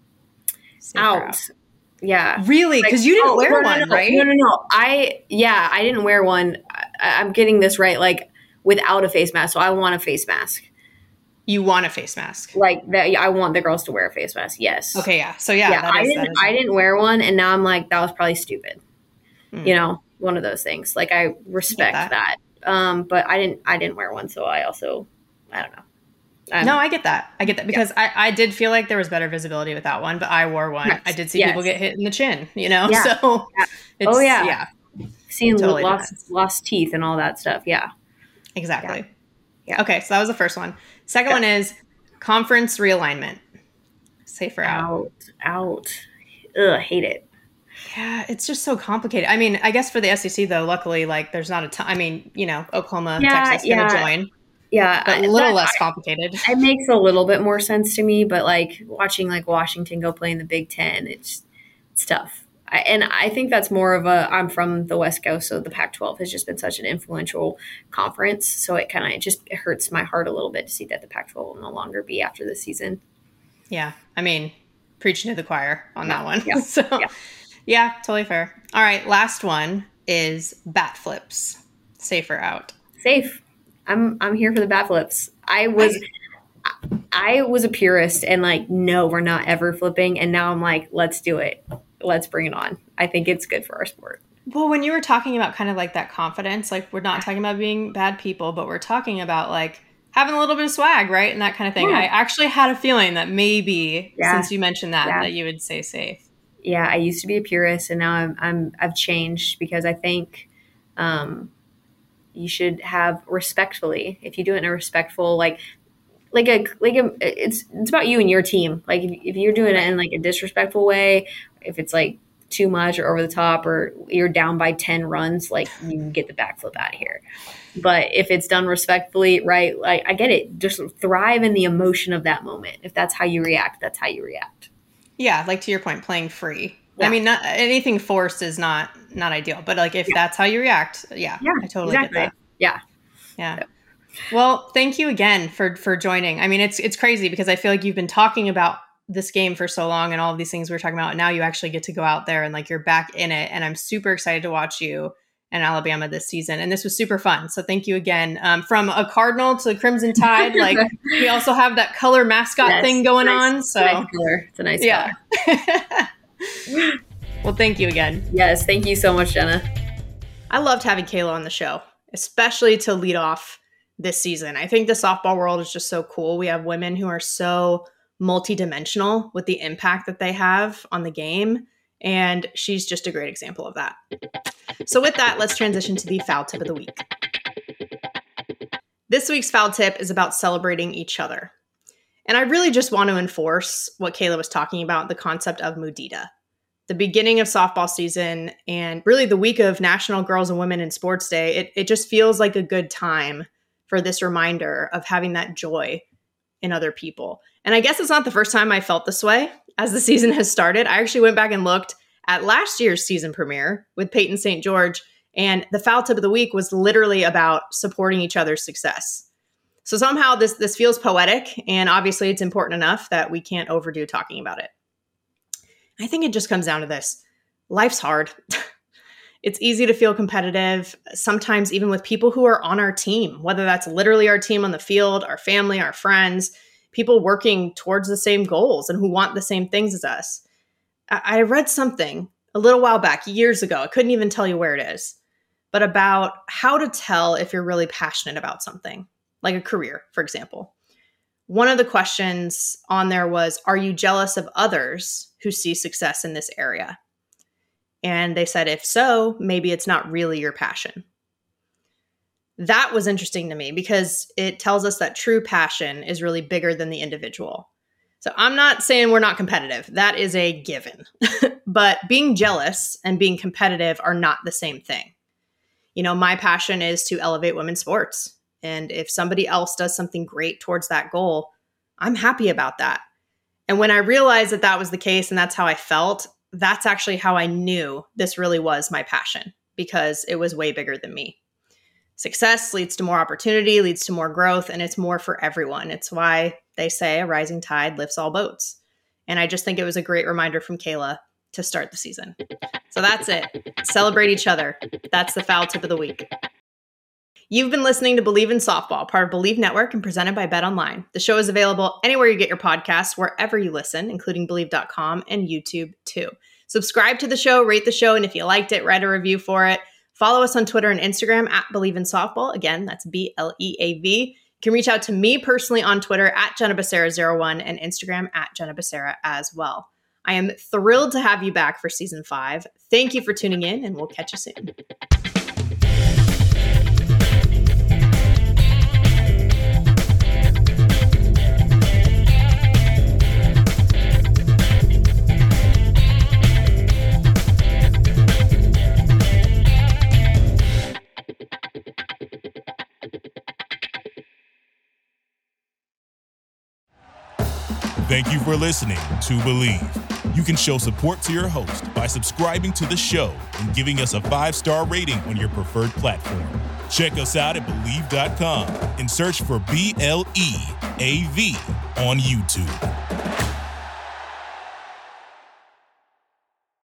Safer Out. Yeah. Really? Because Like, you didn't oh, wear no, no, one, no, right? No, no, no. I, yeah, I didn't wear one. I, I'm getting this right. Like without a face mask. So I want a face mask. You want a face mask. Like that. Yeah, I want the girls to wear a face mask. Yes. Okay. Yeah. So yeah, Yeah. that I is, didn't, that is I didn't wear one. And now I'm like, that was probably stupid. Hmm. You know, one of those things. Like I respect that. that. Um, but I didn't, I didn't wear one. So I also, I don't know. Um, No, I get that. I get that because I, I did feel like there was better visibility with that one, but I wore one. Yes. I did see Yes. people get hit in the chin, you know? Yeah. So Yeah. it's, Oh, yeah. yeah, seeing totally lost, lost teeth and all that stuff. Yeah. exactly. Yeah. Okay. So that was the first one. Second Yeah. one is conference realignment. Safer out. Out, out. Ugh, hate it. Yeah. It's just so complicated. I mean, I guess for the S E C though, luckily, like there's not a ton. I mean, you know, Oklahoma, Yeah, Texas going to yeah. join, Yeah. but a I- little that- less complicated. It makes a little bit more sense to me, but like watching like Washington go play in the Big Ten, it's it's tough. I, and I think that's more of a. I'm from the West Coast, so the Pac twelve has just been such an influential conference. So it kind of it just it hurts my heart a little bit to see that the Pac twelve will no longer be after this season. Yeah. I mean, preaching to the choir on Yeah, that one. yeah, so yeah. yeah, totally fair. All right. Last one. is bat flips. Safe or out? Safe. I'm I'm here for the bat flips. I was I was a purist and like, no, we're not ever flipping. And now I'm like, let's do it. Let's bring it on. I think it's good for our sport. Well, when you were talking about kind of like that confidence, like we're not talking about being bad people, but we're talking about like having a little bit of swag, right? And that kind of thing. Yeah. I actually had a feeling that maybe yeah. since you mentioned that, yeah. that you would say safe. Yeah, I used to be a purist and now I'm, I'm I've changed because I think um, you should have respectfully, if you do it in a respectful, like, like a, like a, it's, it's about you and your team. Like if, if you're doing it in like a disrespectful way, if it's like too much or over the top or you're down by ten runs, like you can get the backflip out of here. But if it's done respectfully, right, like I get it. Just thrive in the emotion of that moment. If that's how you react, that's how you react. Yeah, like to your point, playing free. Yeah. I mean, not anything forced is not not ideal, but like if yeah. that's how you react, yeah, yeah I totally exactly. get that. Yeah. yeah, yeah. Well, thank you again for for joining. I mean, it's it's crazy because I feel like you've been talking about this game for so long and all of these things we're talking about, and now you actually get to go out there and like you're back in it. And I'm super excited to watch you in Alabama this season. And this was super fun. So thank you again. Um, from a Cardinal to the Crimson Tide, like we also have that color mascot yes, thing going nice, on. So nice color. It's a nice yeah. color. Well, thank you again. Yes. Thank you so much, Jenna. I loved having Kayla on the show, especially to lead off this season. I think the softball world is just so cool. We have women who are so multidimensional with the impact that they have on the game. And she's just a great example of that. So with that, let's transition to the foul tip of the week. This week's foul tip is about celebrating each other. And I really just want to enforce what Kayla was talking about, the concept of Mudita. The beginning of softball season and really the week of National Girls and Women in Sports Day, it, it just feels like a good time for this reminder of having that joy in other people. And I guess it's not the first time I felt this way as the season has started. I actually went back and looked at last year's season premiere with Peyton Saint George, and the foul tip of the week was literally about supporting each other's success. So somehow this, this feels poetic, and obviously it's important enough that we can't overdo talking about it. I think it just comes down to this. Life's hard. It's easy to feel competitive, sometimes even with people who are on our team, whether that's literally our team on the field, our family, our friends, people working towards the same goals and who want the same things as us. I read something a little while back, years ago, I couldn't even tell you where it is, but about how to tell if you're really passionate about something, like a career, for example. One of the questions on there was, are you jealous of others who see success in this area? And they said, if so, maybe it's not really your passion. That was interesting to me because it tells us that true passion is really bigger than the individual. So I'm not saying we're not competitive. That is a given. But being jealous and being competitive are not the same thing. You know, my passion is to elevate women's sports. And if somebody else does something great towards that goal, I'm happy about that. And when I realized that that was the case and that's how I felt, that's actually how I knew this really was my passion, because it was way bigger than me. Success leads to more opportunity, leads to more growth, and it's more for everyone. It's why they say a rising tide lifts all boats. And I just think it was a great reminder from Kayla to start the season. So that's it. Celebrate each other. That's the foul tip of the week. You've been listening to Believe in Softball, part of Believe Network and presented by BetOnline. The show is available anywhere you get your podcasts, wherever you listen, including Believe dot com and YouTube too. Subscribe to the show, rate the show, and if you liked it, write a review for it. Follow us on Twitter and Instagram at Believe in Softball. Again, that's B L E A V. You can reach out to me personally on Twitter at Jenna Becerra zero one and Instagram at Jenna Becerra as well. I am thrilled to have you back for season five. Thank you for tuning in, and we'll catch you soon. Thank you for listening to Believe. You can show support to your host by subscribing to the show and giving us a five-star rating on your preferred platform. Check us out at Believe dot com and search for B L E A V on YouTube.